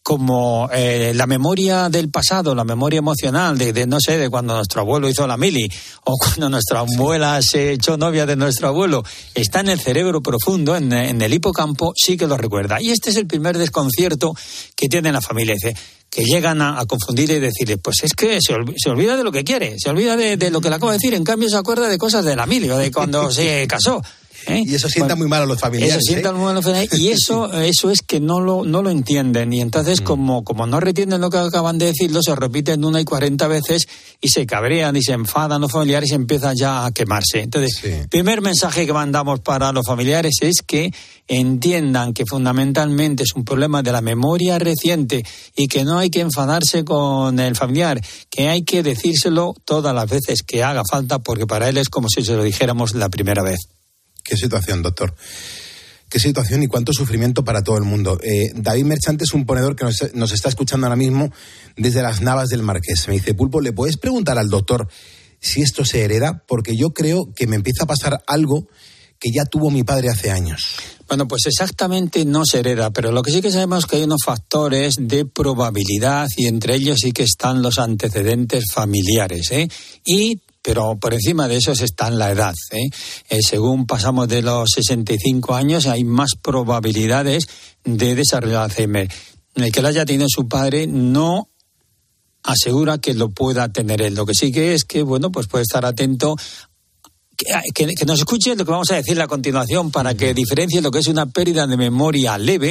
como eh, la memoria del pasado, la memoria emocional de, de, no sé, de cuando nuestro abuelo hizo la mili, o cuando nuestra abuela se echó novia de nuestro abuelo, está en el cerebro profundo, en, en el hipocampo, sí que lo recuerda. Y este es el primer desconcierto que tiene la familia. Dice, que llegan a, a confundir y decirle, pues es que se, olv- se olvida de lo que quiere, se olvida de, de lo que le acabo de decir, en cambio se acuerda de cosas de la mili, o de cuando se casó. ¿Eh? Y eso sienta bueno, muy mal a los familiares. Eso sienta ¿eh? muy mal a los familiares. Y eso, eso es que no lo, no lo entienden. Y entonces, mm. como, como no retienen lo que acaban de decirlo, se repiten una y cuarenta veces y se cabrean y se enfadan los familiares y empiezan ya a quemarse. Entonces, sí. primer mensaje que mandamos para los familiares es que entiendan que fundamentalmente es un problema de la memoria reciente y que no hay que enfadarse con el familiar, que hay que decírselo todas las veces que haga falta, porque para él es como si se lo dijéramos la primera vez. Qué situación, doctor. Qué situación y cuánto sufrimiento para todo el mundo. Eh, David Merchante es un ponedor que nos, nos está escuchando ahora mismo desde las Navas del Marqués. Me dice, Pulpo, ¿le puedes preguntar al doctor si esto se hereda? Porque yo creo que me empieza a pasar algo que ya tuvo mi padre hace años. Bueno, pues exactamente no se hereda, pero lo que sí que sabemos es que hay unos factores de probabilidad y entre ellos sí que están los antecedentes familiares, ¿eh? Y pero por encima de eso está en la edad, ¿eh? Eh, según pasamos de los sesenta y cinco años, hay más probabilidades de desarrollar Alzheimer. El que lo haya tenido su padre no asegura que lo pueda tener él. Lo que sí que es que, bueno, pues puede estar atento. Que, que, que nos escuche lo que vamos a decir a continuación para que diferencie lo que es una pérdida de memoria leve,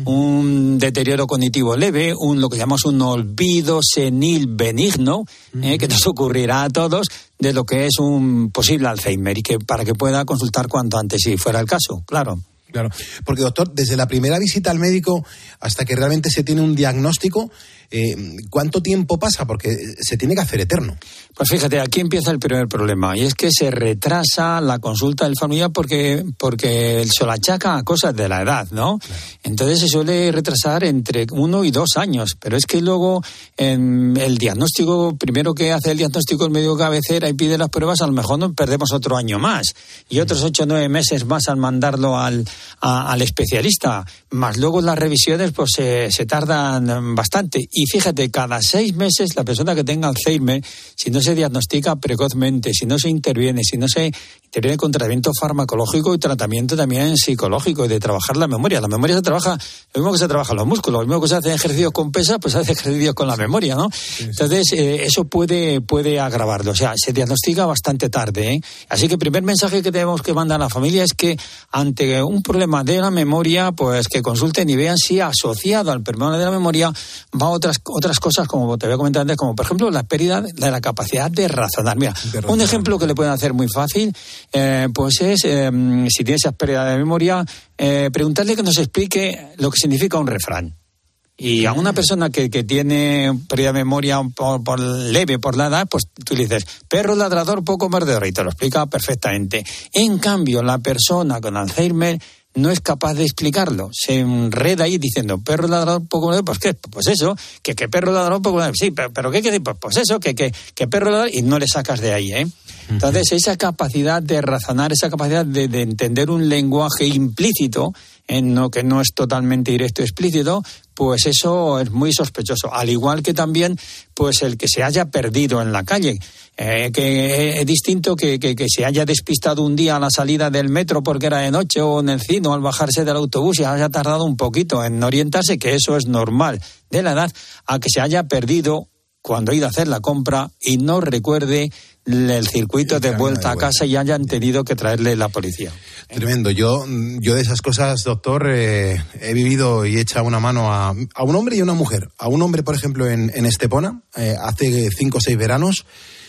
un deterioro cognitivo leve, un lo que llamamos un olvido senil benigno, eh, que nos ocurrirá a todos, de lo que es un posible Alzheimer, y que para que pueda consultar cuanto antes, si fuera el caso, claro. Claro, porque doctor, desde la primera visita al médico hasta que realmente se tiene un diagnóstico, eh, ¿cuánto tiempo pasa? Porque se tiene que hacer eterno. Pues fíjate, aquí empieza el primer problema, y es que se retrasa la consulta del familiar porque, porque se lo achaca a cosas de la edad, ¿no? Claro. Entonces se suele retrasar entre uno y dos años, pero es que luego en el diagnóstico, primero que hace el diagnóstico el médico cabecera y pide las pruebas, a lo mejor nos perdemos otro año más, y otros ocho o nueve meses más al mandarlo al A, al especialista, más luego las revisiones pues se, se tardan bastante. Y fíjate, cada seis meses la persona que tenga Alzheimer, si no se diagnostica precozmente, si no se interviene, si no se interviene con tratamiento farmacológico y tratamiento también psicológico y de trabajar la memoria. La memoria se trabaja, lo mismo que se trabaja los músculos, lo mismo que se hace ejercicios con pesas, pues se hace ejercicios con la memoria, ¿no? Sí, sí. Entonces, eh, eso puede, puede agravarlo. O sea, se diagnostica bastante tarde, ¿eh? Así que el primer mensaje que tenemos que mandar a la familia es que ante un problema de la memoria, pues que consulten y vean si asociado al problema de la memoria va otra otras otras cosas, como te había comentado antes, como por ejemplo la pérdida de la capacidad de razonar. Mira, de un ejemplo que le pueden hacer muy fácil, eh, pues es, eh, si tienes esa pérdida de memoria, eh, preguntarle que nos explique lo que significa un refrán. Y a una persona que, que tiene pérdida de memoria por, por leve, por la edad, pues tú le dices, perro ladrador, poco mordedor, y te lo explica perfectamente. En cambio, la persona con Alzheimer no es capaz de explicarlo. Se enreda ahí diciendo, perro ladrador, poco mordedor, pues ¿qué? Pues eso, que, que perro ladrador, poco mordedor. Sí, pero, pero ¿qué quiere decir? Pues eso, que, que, que perro ladrador, y no le sacas de ahí, ¿eh? Entonces, esa capacidad de razonar, esa capacidad de, de entender un lenguaje implícito, en lo que no es totalmente directo y explícito, pues eso es muy sospechoso. Al igual que también, pues el que se haya perdido en la calle, eh, que es distinto que, que, que se haya despistado un día a la salida del metro porque era de noche, o en el cine, o al bajarse del autobús y haya tardado un poquito en orientarse, que eso es normal de la edad, a que se haya perdido cuando ha ido a hacer la compra y no recuerde el circuito de vuelta a casa y hayan tenido que traerle la policía. Tremendo. Yo, yo de esas cosas, doctor, eh, he vivido y he echado una mano a, a un hombre y a una mujer. A un hombre, por ejemplo, en, en Estepona, eh, hace cinco o seis veranos,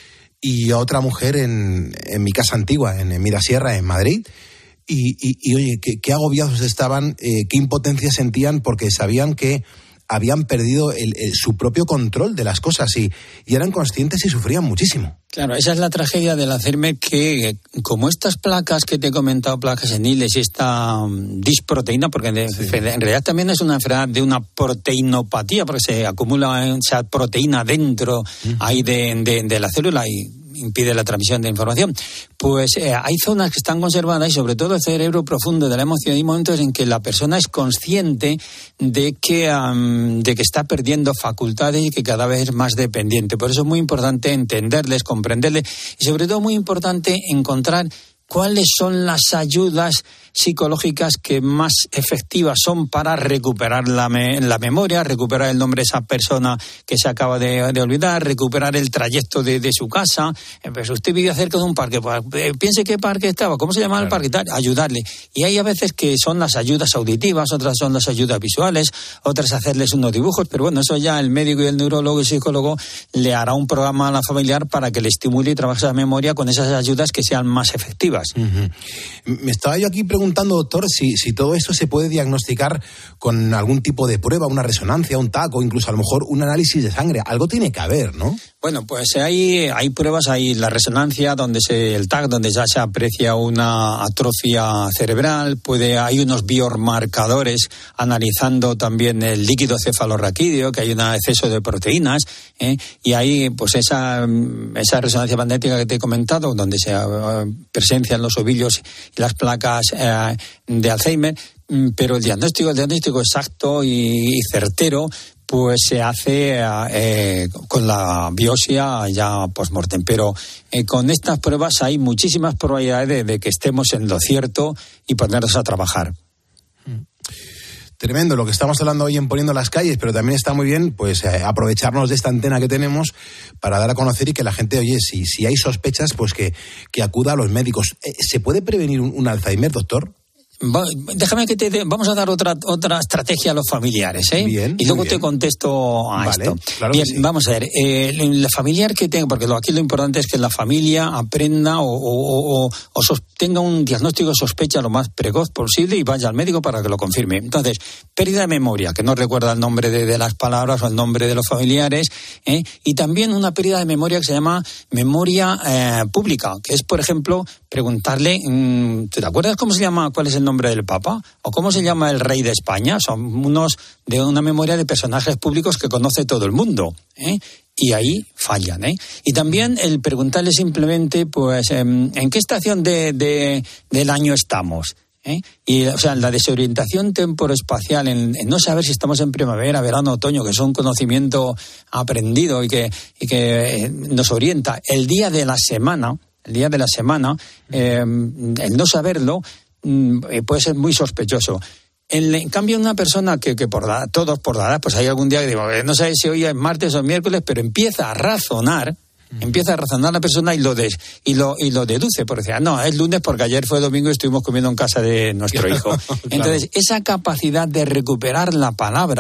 y a otra mujer en, en mi casa antigua, en, en Mirasierra, en Madrid. Y, y, y oye, qué, qué agobiados estaban, eh, qué impotencia sentían, porque sabían que habían perdido el, el, su propio control de las cosas y, y eran conscientes y sufrían muchísimo. Claro, esa es la tragedia del Alzheimer, que como estas placas que te he comentado, placas seniles y esta um, disproteína, porque de, sí. en realidad también es una enfermedad de una proteinopatía, porque se acumula esa proteína dentro uh-huh. ahí de, de, de la célula y impide la transmisión de información. Pues eh, hay zonas que están conservadas, y sobre todo el cerebro profundo de la emoción. Hay momentos en que la persona es consciente de que, um, de que está perdiendo facultades y que cada vez es más dependiente. Por eso es muy importante entenderles, comprenderles, y sobre todo muy importante encontrar cuáles son las ayudas psicológicas que más efectivas son para recuperar la, me, la memoria, recuperar el nombre de esa persona que se acaba de, de olvidar, recuperar el trayecto de, de su casa. Eh, pues usted vivía cerca de un parque, pues, eh, piense qué parque estaba, cómo se llamaba claro. el parque, tal, ayudarle. Y hay a veces que son las ayudas auditivas, otras son las ayudas visuales, otras hacerles unos dibujos, pero bueno, eso ya el médico y el neurólogo y el psicólogo le hará un programa a la familiar para que le estimule y trabaje esa memoria con esas ayudas que sean más efectivas. Uh-huh. Me estaba yo aquí preguntando, doctor, si, si todo esto se puede diagnosticar con algún tipo de prueba, una resonancia, un T A C, o incluso a lo mejor un análisis de sangre. Algo tiene que haber, ¿no? Bueno, pues hay, hay pruebas, hay la resonancia, donde se, el T A C, donde ya se aprecia una atrofia cerebral, puede, hay unos biomarcadores analizando también el líquido cefalorraquídeo, que hay un exceso de proteínas, ¿eh? Y hay pues esa, esa resonancia magnética que te he comentado, donde se uh, presencian los ovillos y las placas uh, de Alzheimer, pero el diagnóstico, el diagnóstico exacto y, y certero pues se hace eh, con la biopsia ya post-mortem. Pero eh, con estas pruebas hay muchísimas probabilidades de, de que estemos en lo cierto y ponernos a trabajar. Tremendo lo que estamos hablando hoy en Poniendo las Calles, pero también está muy bien pues eh, aprovecharnos de esta antena que tenemos para dar a conocer y que la gente, oye, si, si hay sospechas, pues que, que acuda a los médicos. Eh, ¿Se puede prevenir un, un Alzheimer, doctor? Déjame que te... De, vamos a dar otra otra estrategia a los familiares, ¿eh? Bien, y luego bien. te contesto a vale, esto. Claro bien, sí. Vamos a ver. Eh, la familiar que tenga, porque lo, aquí lo importante es que la familia aprenda o, o, o, o sos, tenga un diagnóstico de sospecha lo más precoz posible y vaya al médico para que lo confirme. Entonces, pérdida de memoria, que no recuerda el nombre de, de las palabras o el nombre de los familiares, ¿eh? Y también una pérdida de memoria que se llama memoria eh, pública, que es, por ejemplo, preguntarle, ¿te acuerdas cómo se llama, cuál es el nombre del Papa? ¿O cómo se llama el rey de España? Son unos de una memoria de personajes públicos que conoce todo el mundo, ¿eh? Y ahí fallan, ¿eh? Y también el preguntarle simplemente, pues, ¿en, en qué estación de, de, del año estamos? ¿Eh? Y, o sea, la desorientación temporoespacial, en, en no saber si estamos en primavera, verano, otoño, que es un conocimiento aprendido y que, y que eh, nos orienta. El día de la semana, el día de la semana, eh, el no saberlo eh, puede ser muy sospechoso. En, en cambio, una persona que, que por la, todos por la edad, pues hay algún día que digo, no sé si hoy es martes o miércoles, pero empieza a razonar, mm. empieza a razonar la persona y lo des, y lo y lo deduce, porque decía, no, es lunes porque ayer fue domingo y estuvimos comiendo en casa de nuestro hijo. Claro. Entonces, esa capacidad de recuperar la palabra,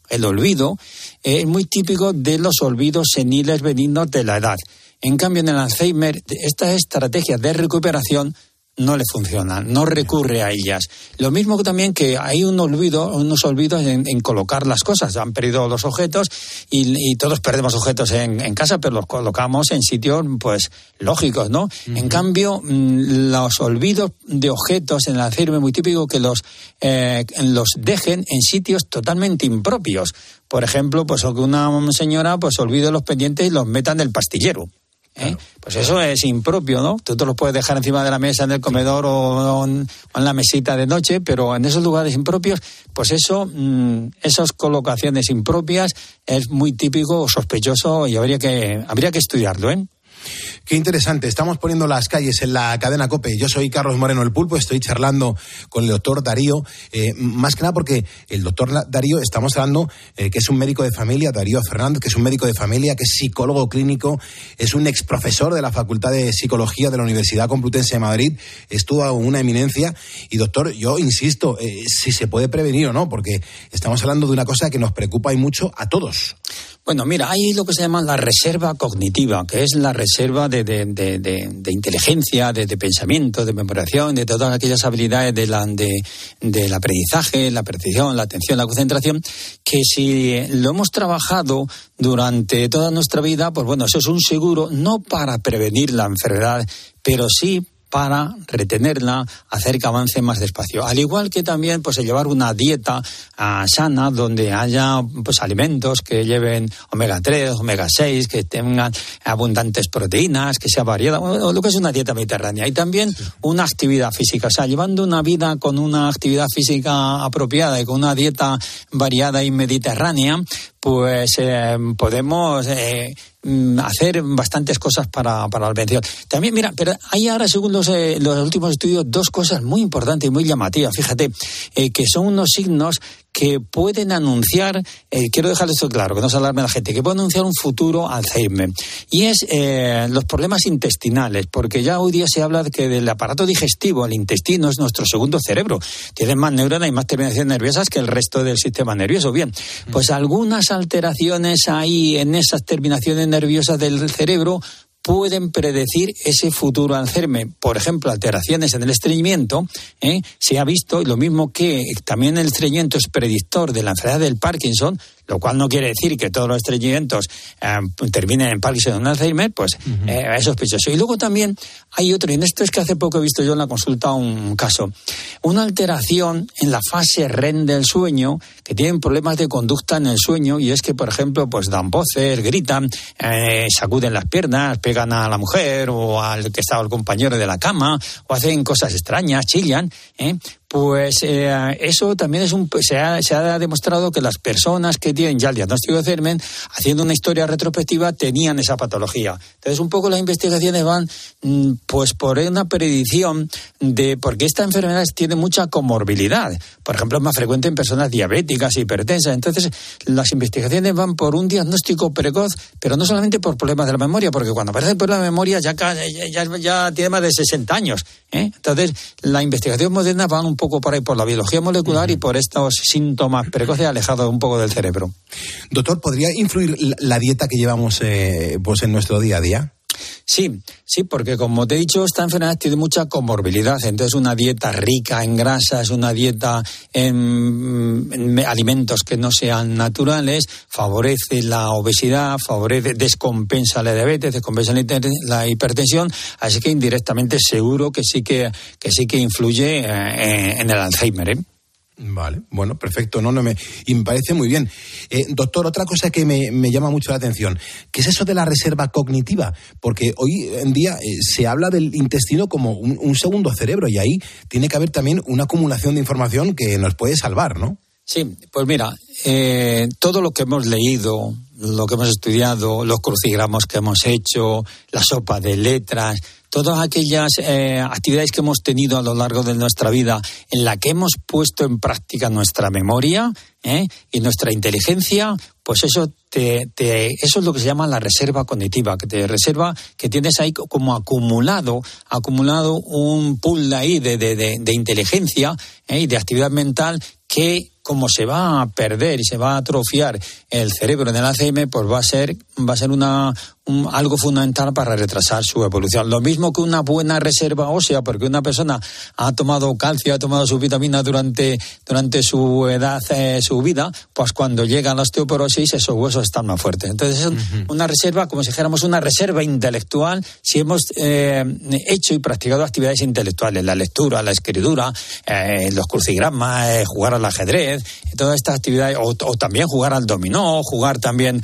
el olvido, es muy típico de los olvidos seniles benignos de la edad. En cambio, en el Alzheimer, estas estrategias de recuperación no le funcionan, no recurre a ellas. Lo mismo que también que hay un olvido, unos olvidos en, en colocar las cosas. Han perdido los objetos y, y todos perdemos objetos en, en casa, pero los colocamos en sitios, pues, lógicos, ¿no? Uh-huh. En cambio, los olvidos de objetos en el Alzheimer es muy típico que los, eh, los dejen en sitios totalmente impropios. Por ejemplo, pues que una señora pues olvide los pendientes y los meta en el pastillero. ¿Eh? Pues eso es impropio, ¿no? Tú te los puedes dejar encima de la mesa en el comedor o en, o en la mesita de noche, pero en esos lugares impropios, pues eso, mmm, esas colocaciones impropias es muy típico o sospechoso y habría que, habría que estudiarlo, ¿eh? Qué interesante, estamos poniendo las calles en la cadena COPE. Yo soy Carlos Moreno el Pulpo, estoy charlando con el doctor Darío, eh, más que nada porque el doctor Darío, estamos hablando eh, que es un médico de familia, Darío Fernández, que es un médico de familia, que es psicólogo clínico, es un exprofesor de la Facultad de Psicología de la Universidad Complutense de Madrid, estuvo una eminencia. Y doctor, yo insisto, eh, si se puede prevenir o no, porque estamos hablando de una cosa que nos preocupa y mucho a todos. Bueno, mira, hay lo que se llama la reserva cognitiva, que es la reserva de, de, de, de, de inteligencia, de, de pensamiento, de memoración, de todas aquellas habilidades de la, de, del aprendizaje, la percepción, la atención, la concentración, que si lo hemos trabajado durante toda nuestra vida, pues bueno, eso es un seguro, no para prevenir la enfermedad, pero sí para retenerla, hacer que avance más despacio. Al igual que también pues llevar una dieta uh, sana, donde haya pues alimentos que lleven omega tres, omega seis, que tengan abundantes proteínas, que sea variada, o lo que es una dieta mediterránea. Y también una actividad física, o sea, llevando una vida con una actividad física apropiada y con una dieta variada y mediterránea, pues eh, podemos eh, hacer bastantes cosas para, para la prevención. También, mira, pero hay ahora, según los, eh, los últimos estudios, dos cosas muy importantes y muy llamativas. Fíjate, eh, que son unos signos que pueden anunciar, eh, quiero dejar esto claro, que no se alarme la gente, que pueden anunciar un futuro Alzheimer. Y es eh, los problemas intestinales, porque ya hoy día se habla de que del aparato digestivo, el intestino es nuestro segundo cerebro. Tiene más neuronas y más terminaciones nerviosas que el resto del sistema nervioso. Bien, pues algunas alteraciones ahí en esas terminaciones nerviosas del cerebro pueden predecir ese futuro Alzheimer. Por ejemplo, alteraciones en el estreñimiento, ¿eh? Se ha visto, y lo mismo que también el estreñimiento es predictor de la enfermedad del Parkinson, lo cual no quiere decir que todos los estreñimientos eh, terminen en Parkinson o en Alzheimer, pues uh-huh. eh, es sospechoso. Y luego también hay otro, y en esto es que hace poco he visto yo en la consulta un caso, una alteración en la fase R E M del sueño, que tienen problemas de conducta en el sueño, y es que, por ejemplo, pues dan voces, gritan, eh, sacuden las piernas, pegan a la mujer o al que estaba el compañero de la cama, o hacen cosas extrañas, chillan, ¿eh? Pues eh, eso también es un se ha, se ha demostrado que las personas que tienen ya el diagnóstico de Alzheimer, haciendo una historia retrospectiva, tenían esa patología. Entonces, un poco las investigaciones van pues por una predicción de, porque esta enfermedad tiene mucha comorbilidad. Por ejemplo, es más frecuente en personas diabéticas, hipertensas. Entonces, las investigaciones van por un diagnóstico precoz, pero no solamente por problemas de la memoria, porque cuando aparece el problema de memoria ya, ya, ya, ya tiene más de sesenta años, ¿eh? Entonces, la investigación moderna va un poco por ahí, por la biología molecular uh-huh. y por estos síntomas precoces alejados un poco del cerebro. Doctor, ¿podría influir la dieta que llevamos eh, pues en nuestro día a día? Sí, sí, porque como te he dicho, esta enfermedad tiene mucha comorbilidad. Entonces, una dieta rica en grasas, una dieta en, en alimentos que no sean naturales, favorece la obesidad, favorece, descompensa la diabetes, descompensa la hipertensión, así que indirectamente seguro que sí que, que sí que influye eh, en el Alzheimer, ¿eh? Vale, bueno, perfecto, no, no me, y me parece muy bien. Eh, doctor, otra cosa que me, me llama mucho la atención, ¿qué es eso de la reserva cognitiva? Porque hoy en día eh, se habla del intestino como un, un segundo cerebro, y ahí tiene que haber también una acumulación de información que nos puede salvar, ¿no? Sí, pues mira, eh, todo lo que hemos leído, lo que hemos estudiado, los crucigramas que hemos hecho, la sopa de letras, todas aquellas eh, actividades que hemos tenido a lo largo de nuestra vida en la que hemos puesto en práctica nuestra memoria ¿eh? y nuestra inteligencia, pues eso te, te eso es lo que se llama la reserva cognitiva, que te reserva, que tienes ahí como acumulado, acumulado un pool ahí de, de, de, de inteligencia ¿eh? y de actividad mental que como se va a perder y se va a atrofiar el cerebro en el Alzheimer, pues va a ser, va a ser una, un, algo fundamental para retrasar su evolución. Lo mismo que una buena reserva ósea, porque una persona ha tomado calcio, ha tomado sus vitaminas durante, durante su edad, eh, su vida, pues cuando llega la osteoporosis, esos huesos están más fuertes. Entonces es uh-huh. una reserva, como si dijéramos, una reserva intelectual, si hemos eh, hecho y practicado actividades intelectuales, la lectura, la escritura, eh, los crucigramas, eh, jugar al ajedrez, todas estas actividades, o, o también jugar al dominó, jugar también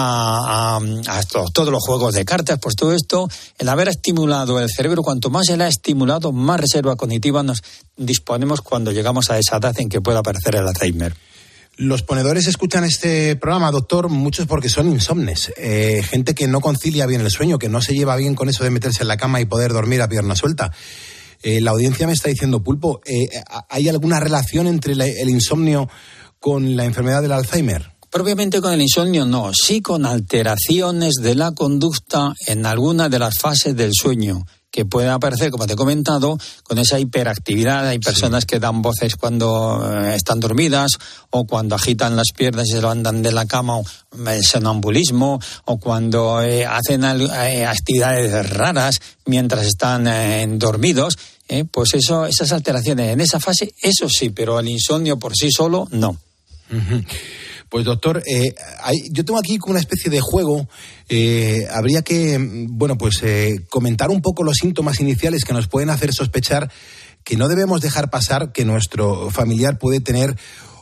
a, a, a estos, todos los juegos de cartas, pues todo esto, el haber estimulado el cerebro, cuanto más se le ha estimulado, más reserva cognitiva nos disponemos cuando llegamos a esa edad en que pueda aparecer el Alzheimer. Los ponedores escuchan este programa, doctor, muchos porque son insomnes, eh, gente que no concilia bien el sueño, que no se lleva bien con eso de meterse en la cama y poder dormir a pierna suelta. Eh, la audiencia me está diciendo, Pulpo, eh, ¿hay alguna relación entre la, el insomnio con la enfermedad del Alzheimer? Propiamente con el insomnio no, sí con alteraciones de la conducta en alguna de las fases del sueño, que puede aparecer, como te he comentado, con esa hiperactividad. Hay personas sí. que dan voces cuando eh, están dormidas, o cuando agitan las piernas y se levantan de la cama, o el sonambulismo, o cuando eh, hacen eh, actividades raras mientras están eh, dormidos. Eh, pues eso, esas alteraciones en esa fase, eso sí, pero el insomnio por sí solo, no. Uh-huh. Pues doctor, eh, hay, yo tengo aquí como una especie de juego. Eh, habría que, bueno, pues eh, comentar un poco los síntomas iniciales que nos pueden hacer sospechar que no debemos dejar pasar que nuestro familiar puede tener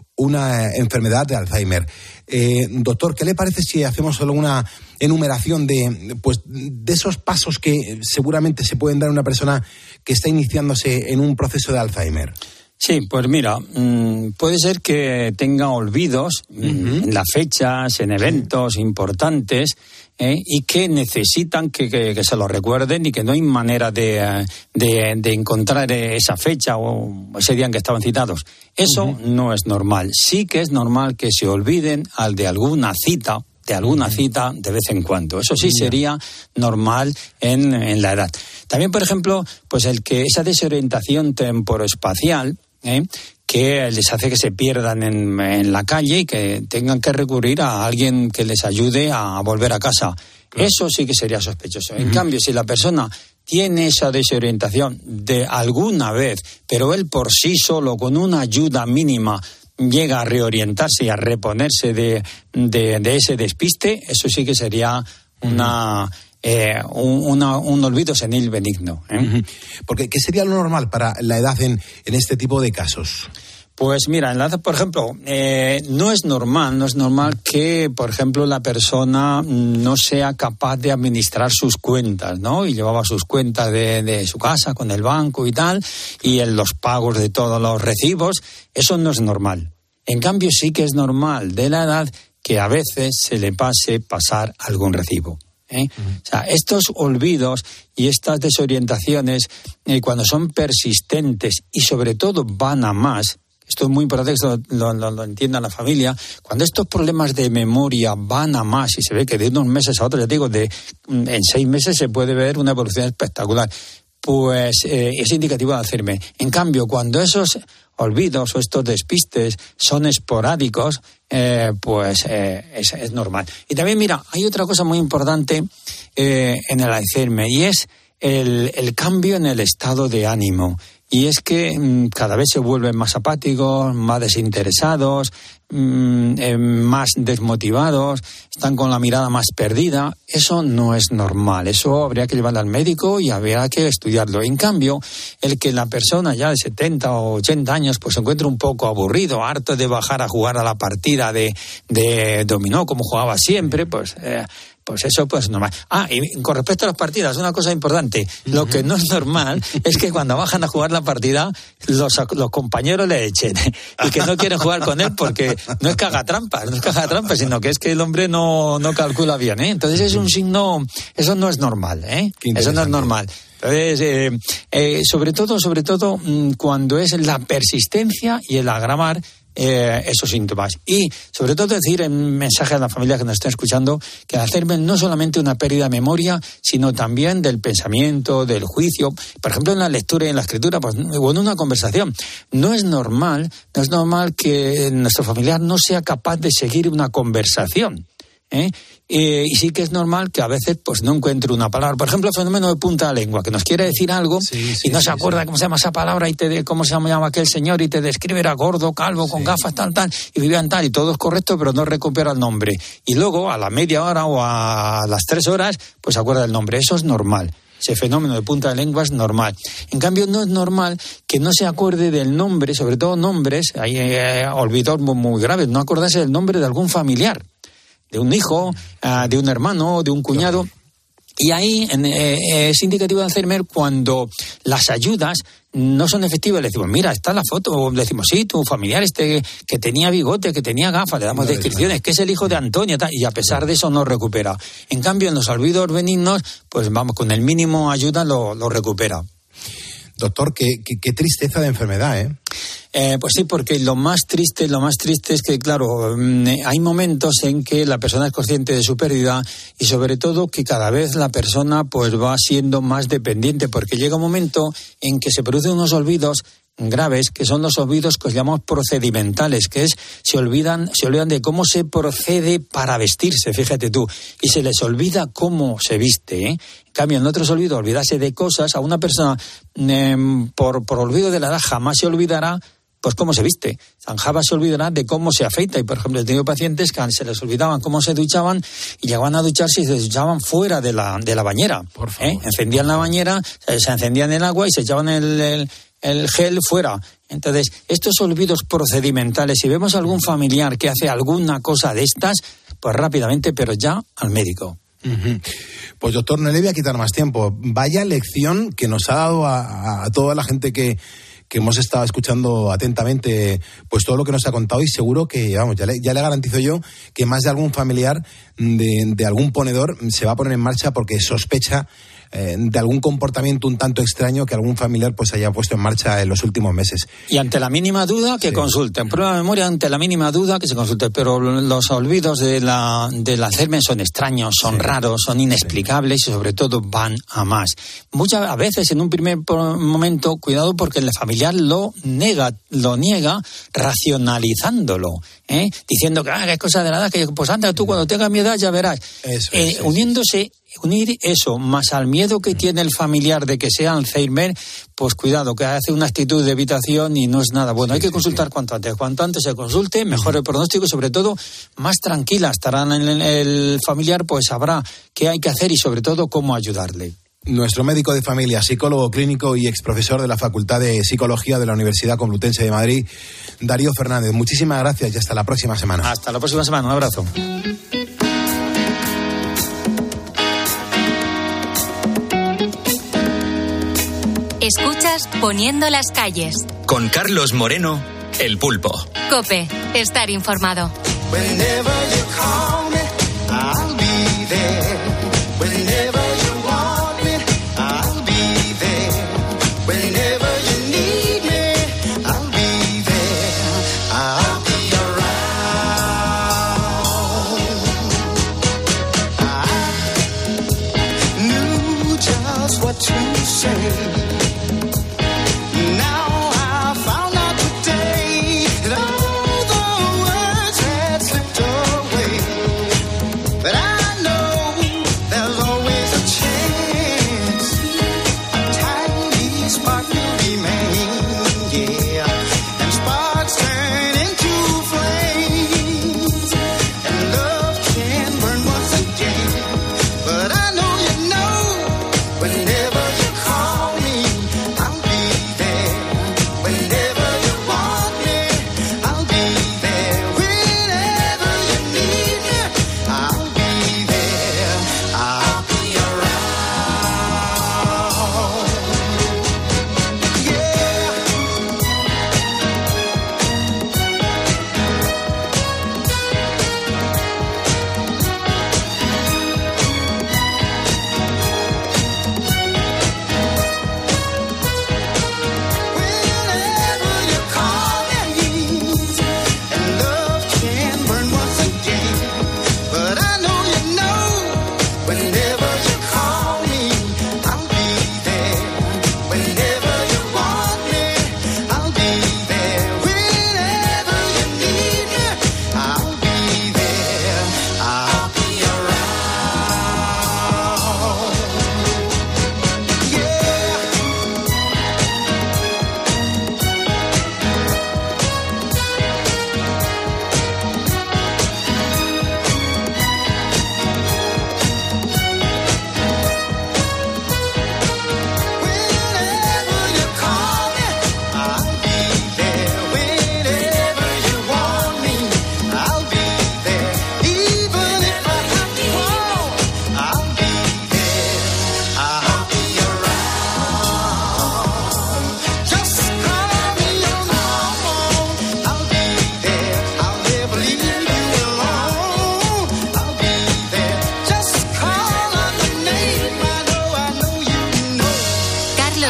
una enfermedad de Alzheimer. Eh, doctor, ¿qué le parece si hacemos solo una enumeración de, pues, de esos pasos que seguramente se pueden dar a una persona que está iniciándose en un proceso de Alzheimer? Sí, pues mira, mmm, puede ser que tenga olvidos uh-huh. en las fechas, en eventos importantes, eh, y que necesitan que, que, que se lo recuerden y que no hay manera de, de, de encontrar esa fecha o ese día en que estaban citados. Eso uh-huh. no es normal. Sí que es normal que se olviden al de alguna cita, de alguna uh-huh. cita de vez en cuando. Eso sí sería normal en, en la edad. También, por ejemplo, pues el que esa desorientación temporoespacial, ¿eh? que les hace que se pierdan en, en la calle y que tengan que recurrir a alguien que les ayude a volver a casa. Claro. Eso sí que sería sospechoso. Uh-huh. En cambio, si la persona tiene esa desorientación de alguna vez, pero él por sí solo, con una ayuda mínima, llega a reorientarse y a reponerse de, de, de ese despiste, eso sí que sería una... Uh-huh. Eh, un, una, un olvido senil benigno. ¿eh? Uh-huh. Porque, ¿qué sería lo normal para la edad en, en este tipo de casos? Pues mira, en la edad, por ejemplo, eh, no es normal, no es normal que, por ejemplo, la persona no sea capaz de administrar sus cuentas, ¿no? Y llevaba sus cuentas de, de su casa con el banco y tal, y en los pagos de todos los recibos, eso no es normal. En cambio, sí que es normal de la edad que a veces se le pase pasar algún recibo. ¿Eh? Uh-huh. O sea, estos olvidos y estas desorientaciones, eh, cuando son persistentes y sobre todo van a más, esto es muy importante que lo, lo, lo entienda la familia, cuando estos problemas de memoria van a más y se ve que de unos meses a otros, ya digo, de, en seis meses se puede ver una evolución espectacular, pues eh, es indicativo de Alzheimer. En cambio, cuando esos olvidos o estos despistes son esporádicos, eh, pues eh, es, es normal. Y también, mira, hay otra cosa muy importante eh, en el Alzheimer y es el, el cambio en el estado de ánimo. Y es que mmm, cada vez se vuelven más apáticos, más desinteresados, mmm, eh, más desmotivados, están con la mirada más perdida. Eso no es normal, eso habría que llevarlo al médico y habría que estudiarlo. En cambio, el que la persona ya de setenta o ochenta años pues se encuentre un poco aburrido, harto de bajar a jugar a la partida de, de dominó como jugaba siempre, pues... Eh, Pues eso, pues normal. Ah, y con respecto a las partidas, una cosa importante. Uh-huh. Lo que no es normal es que cuando bajan a jugar la partida, los, los compañeros le echen. Y que no quieren jugar con él porque no es que haga trampas, no es que haga trampas, sino que es que el hombre no, no calcula bien, ¿eh? Entonces es un signo, eso no es normal, ¿eh? Eso no es normal. Entonces, eh, eh, sobre todo, sobre todo, cuando es la persistencia y el agravar eh, esos síntomas. Y sobre todo decir en mensaje a la familia que nos está escuchando que el Alzheimer no es solamente una pérdida de memoria, sino también del pensamiento, del juicio, por ejemplo en la lectura y en la escritura, pues, o en una conversación. No es normal, no es normal que nuestro familiar no sea capaz de seguir una conversación. ¿Eh? Eh, y sí que es normal que a veces pues no encuentre una palabra. Por ejemplo, el fenómeno de punta de lengua, que nos quiere decir algo sí, sí, y no sí, se acuerda sí. cómo se llama esa palabra y te de, cómo se llama aquel señor y te describe, era gordo, calvo, con sí. gafas, tal, tal, y vivía en tal, y todo es correcto, pero no recupera el nombre. Y luego, a la media hora o a las tres horas, pues se acuerda del nombre. Eso es normal. Ese fenómeno de punta de lengua es normal. En cambio, no es normal que no se acuerde del nombre, sobre todo nombres, hay eh, olvidos muy, muy graves, no acordarse del nombre de algún familiar, de un hijo, uh, de un hermano, de un cuñado. Y ahí en, eh, es indicativo de Alzheimer cuando las ayudas no son efectivas. Le decimos, mira, está la foto. O le decimos, sí, tu familiar este que tenía bigote, que tenía gafas, le damos no, descripciones, no. que es el hijo de Antonio, tal, y a pesar de eso no recupera. En cambio, en los olvidos benignos, pues vamos, con el mínimo ayuda lo, lo recupera. Doctor, qué, qué, qué tristeza de enfermedad, ¿eh? Eh, pues sí, porque lo más triste, lo más triste es que, claro, hay momentos en que la persona es consciente de su pérdida y sobre todo que cada vez la persona pues va siendo más dependiente, porque llega un momento en que se producen unos olvidos graves, que son los olvidos que os llamamos procedimentales, que es, se olvidan, se olvidan de cómo se procede para vestirse, fíjate tú, y se les olvida cómo se viste, ¿eh? En cambio, en otros olvidos, olvidarse de cosas, a una persona, eh, por, por olvido de la edad, jamás se olvidará pues cómo se viste. Zanjaba se olvidará de cómo se afeita. Y, por ejemplo, he tenido pacientes que se les olvidaban cómo se duchaban y llegaban a ducharse y se duchaban fuera de la, de la bañera. Por favor. ¿Eh? Encendían la bañera, se encendían el agua y se echaban el, el, el gel fuera. Entonces, estos olvidos procedimentales, si vemos algún familiar que hace alguna cosa de estas, pues rápidamente, pero ya al médico. Uh-huh. Pues doctor, no le voy a quitar más tiempo. Vaya lección que nos ha dado a, a, a toda la gente que... que hemos estado escuchando atentamente pues todo lo que nos ha contado y seguro que, vamos, ya le, ya le garantizo yo que más de algún familiar de, de algún ponedor se va a poner en marcha porque sospecha eh, de algún comportamiento un tanto extraño que algún familiar pues haya puesto en marcha en los últimos meses. Y ante la mínima duda que sí. consulten, prueba de memoria, ante la mínima duda que se consulte, pero los olvidos de la del Alzheimer son extraños, son sí. raros, son inexplicables sí. y sobre todo van a más. Muchas a veces en un primer momento, cuidado porque el familiar lo nega, lo niega racionalizándolo, ¿eh? diciendo que ah, es cosa de la edad, que pues anda tú cuando tengas mi edad ya verás. Eso eh, es, uniéndose, unir eso más al miedo que tiene el familiar de que sea Alzheimer, pues cuidado, que hace una actitud de evitación y no es nada bueno. Sí, hay que sí, consultar sí. cuanto antes. Cuanto antes se consulte, mejor el pronóstico y sobre todo más tranquila estarán en el, el familiar, pues sabrá qué hay que hacer y sobre todo cómo ayudarle. Nuestro médico de familia, psicólogo clínico y exprofesor de la Facultad de Psicología de la Universidad Complutense de Madrid, Darío Fernández. Muchísimas gracias y hasta la próxima semana. Hasta la próxima semana, un abrazo. Escuchas Poniendo las calles. Con Carlos Moreno, El Pulpo. COPE, estar informado.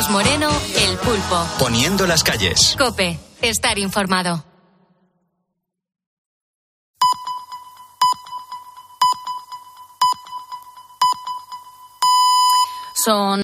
Carlos Moreno, El Pulpo. Poniendo las calles. COPE, estar informado. Son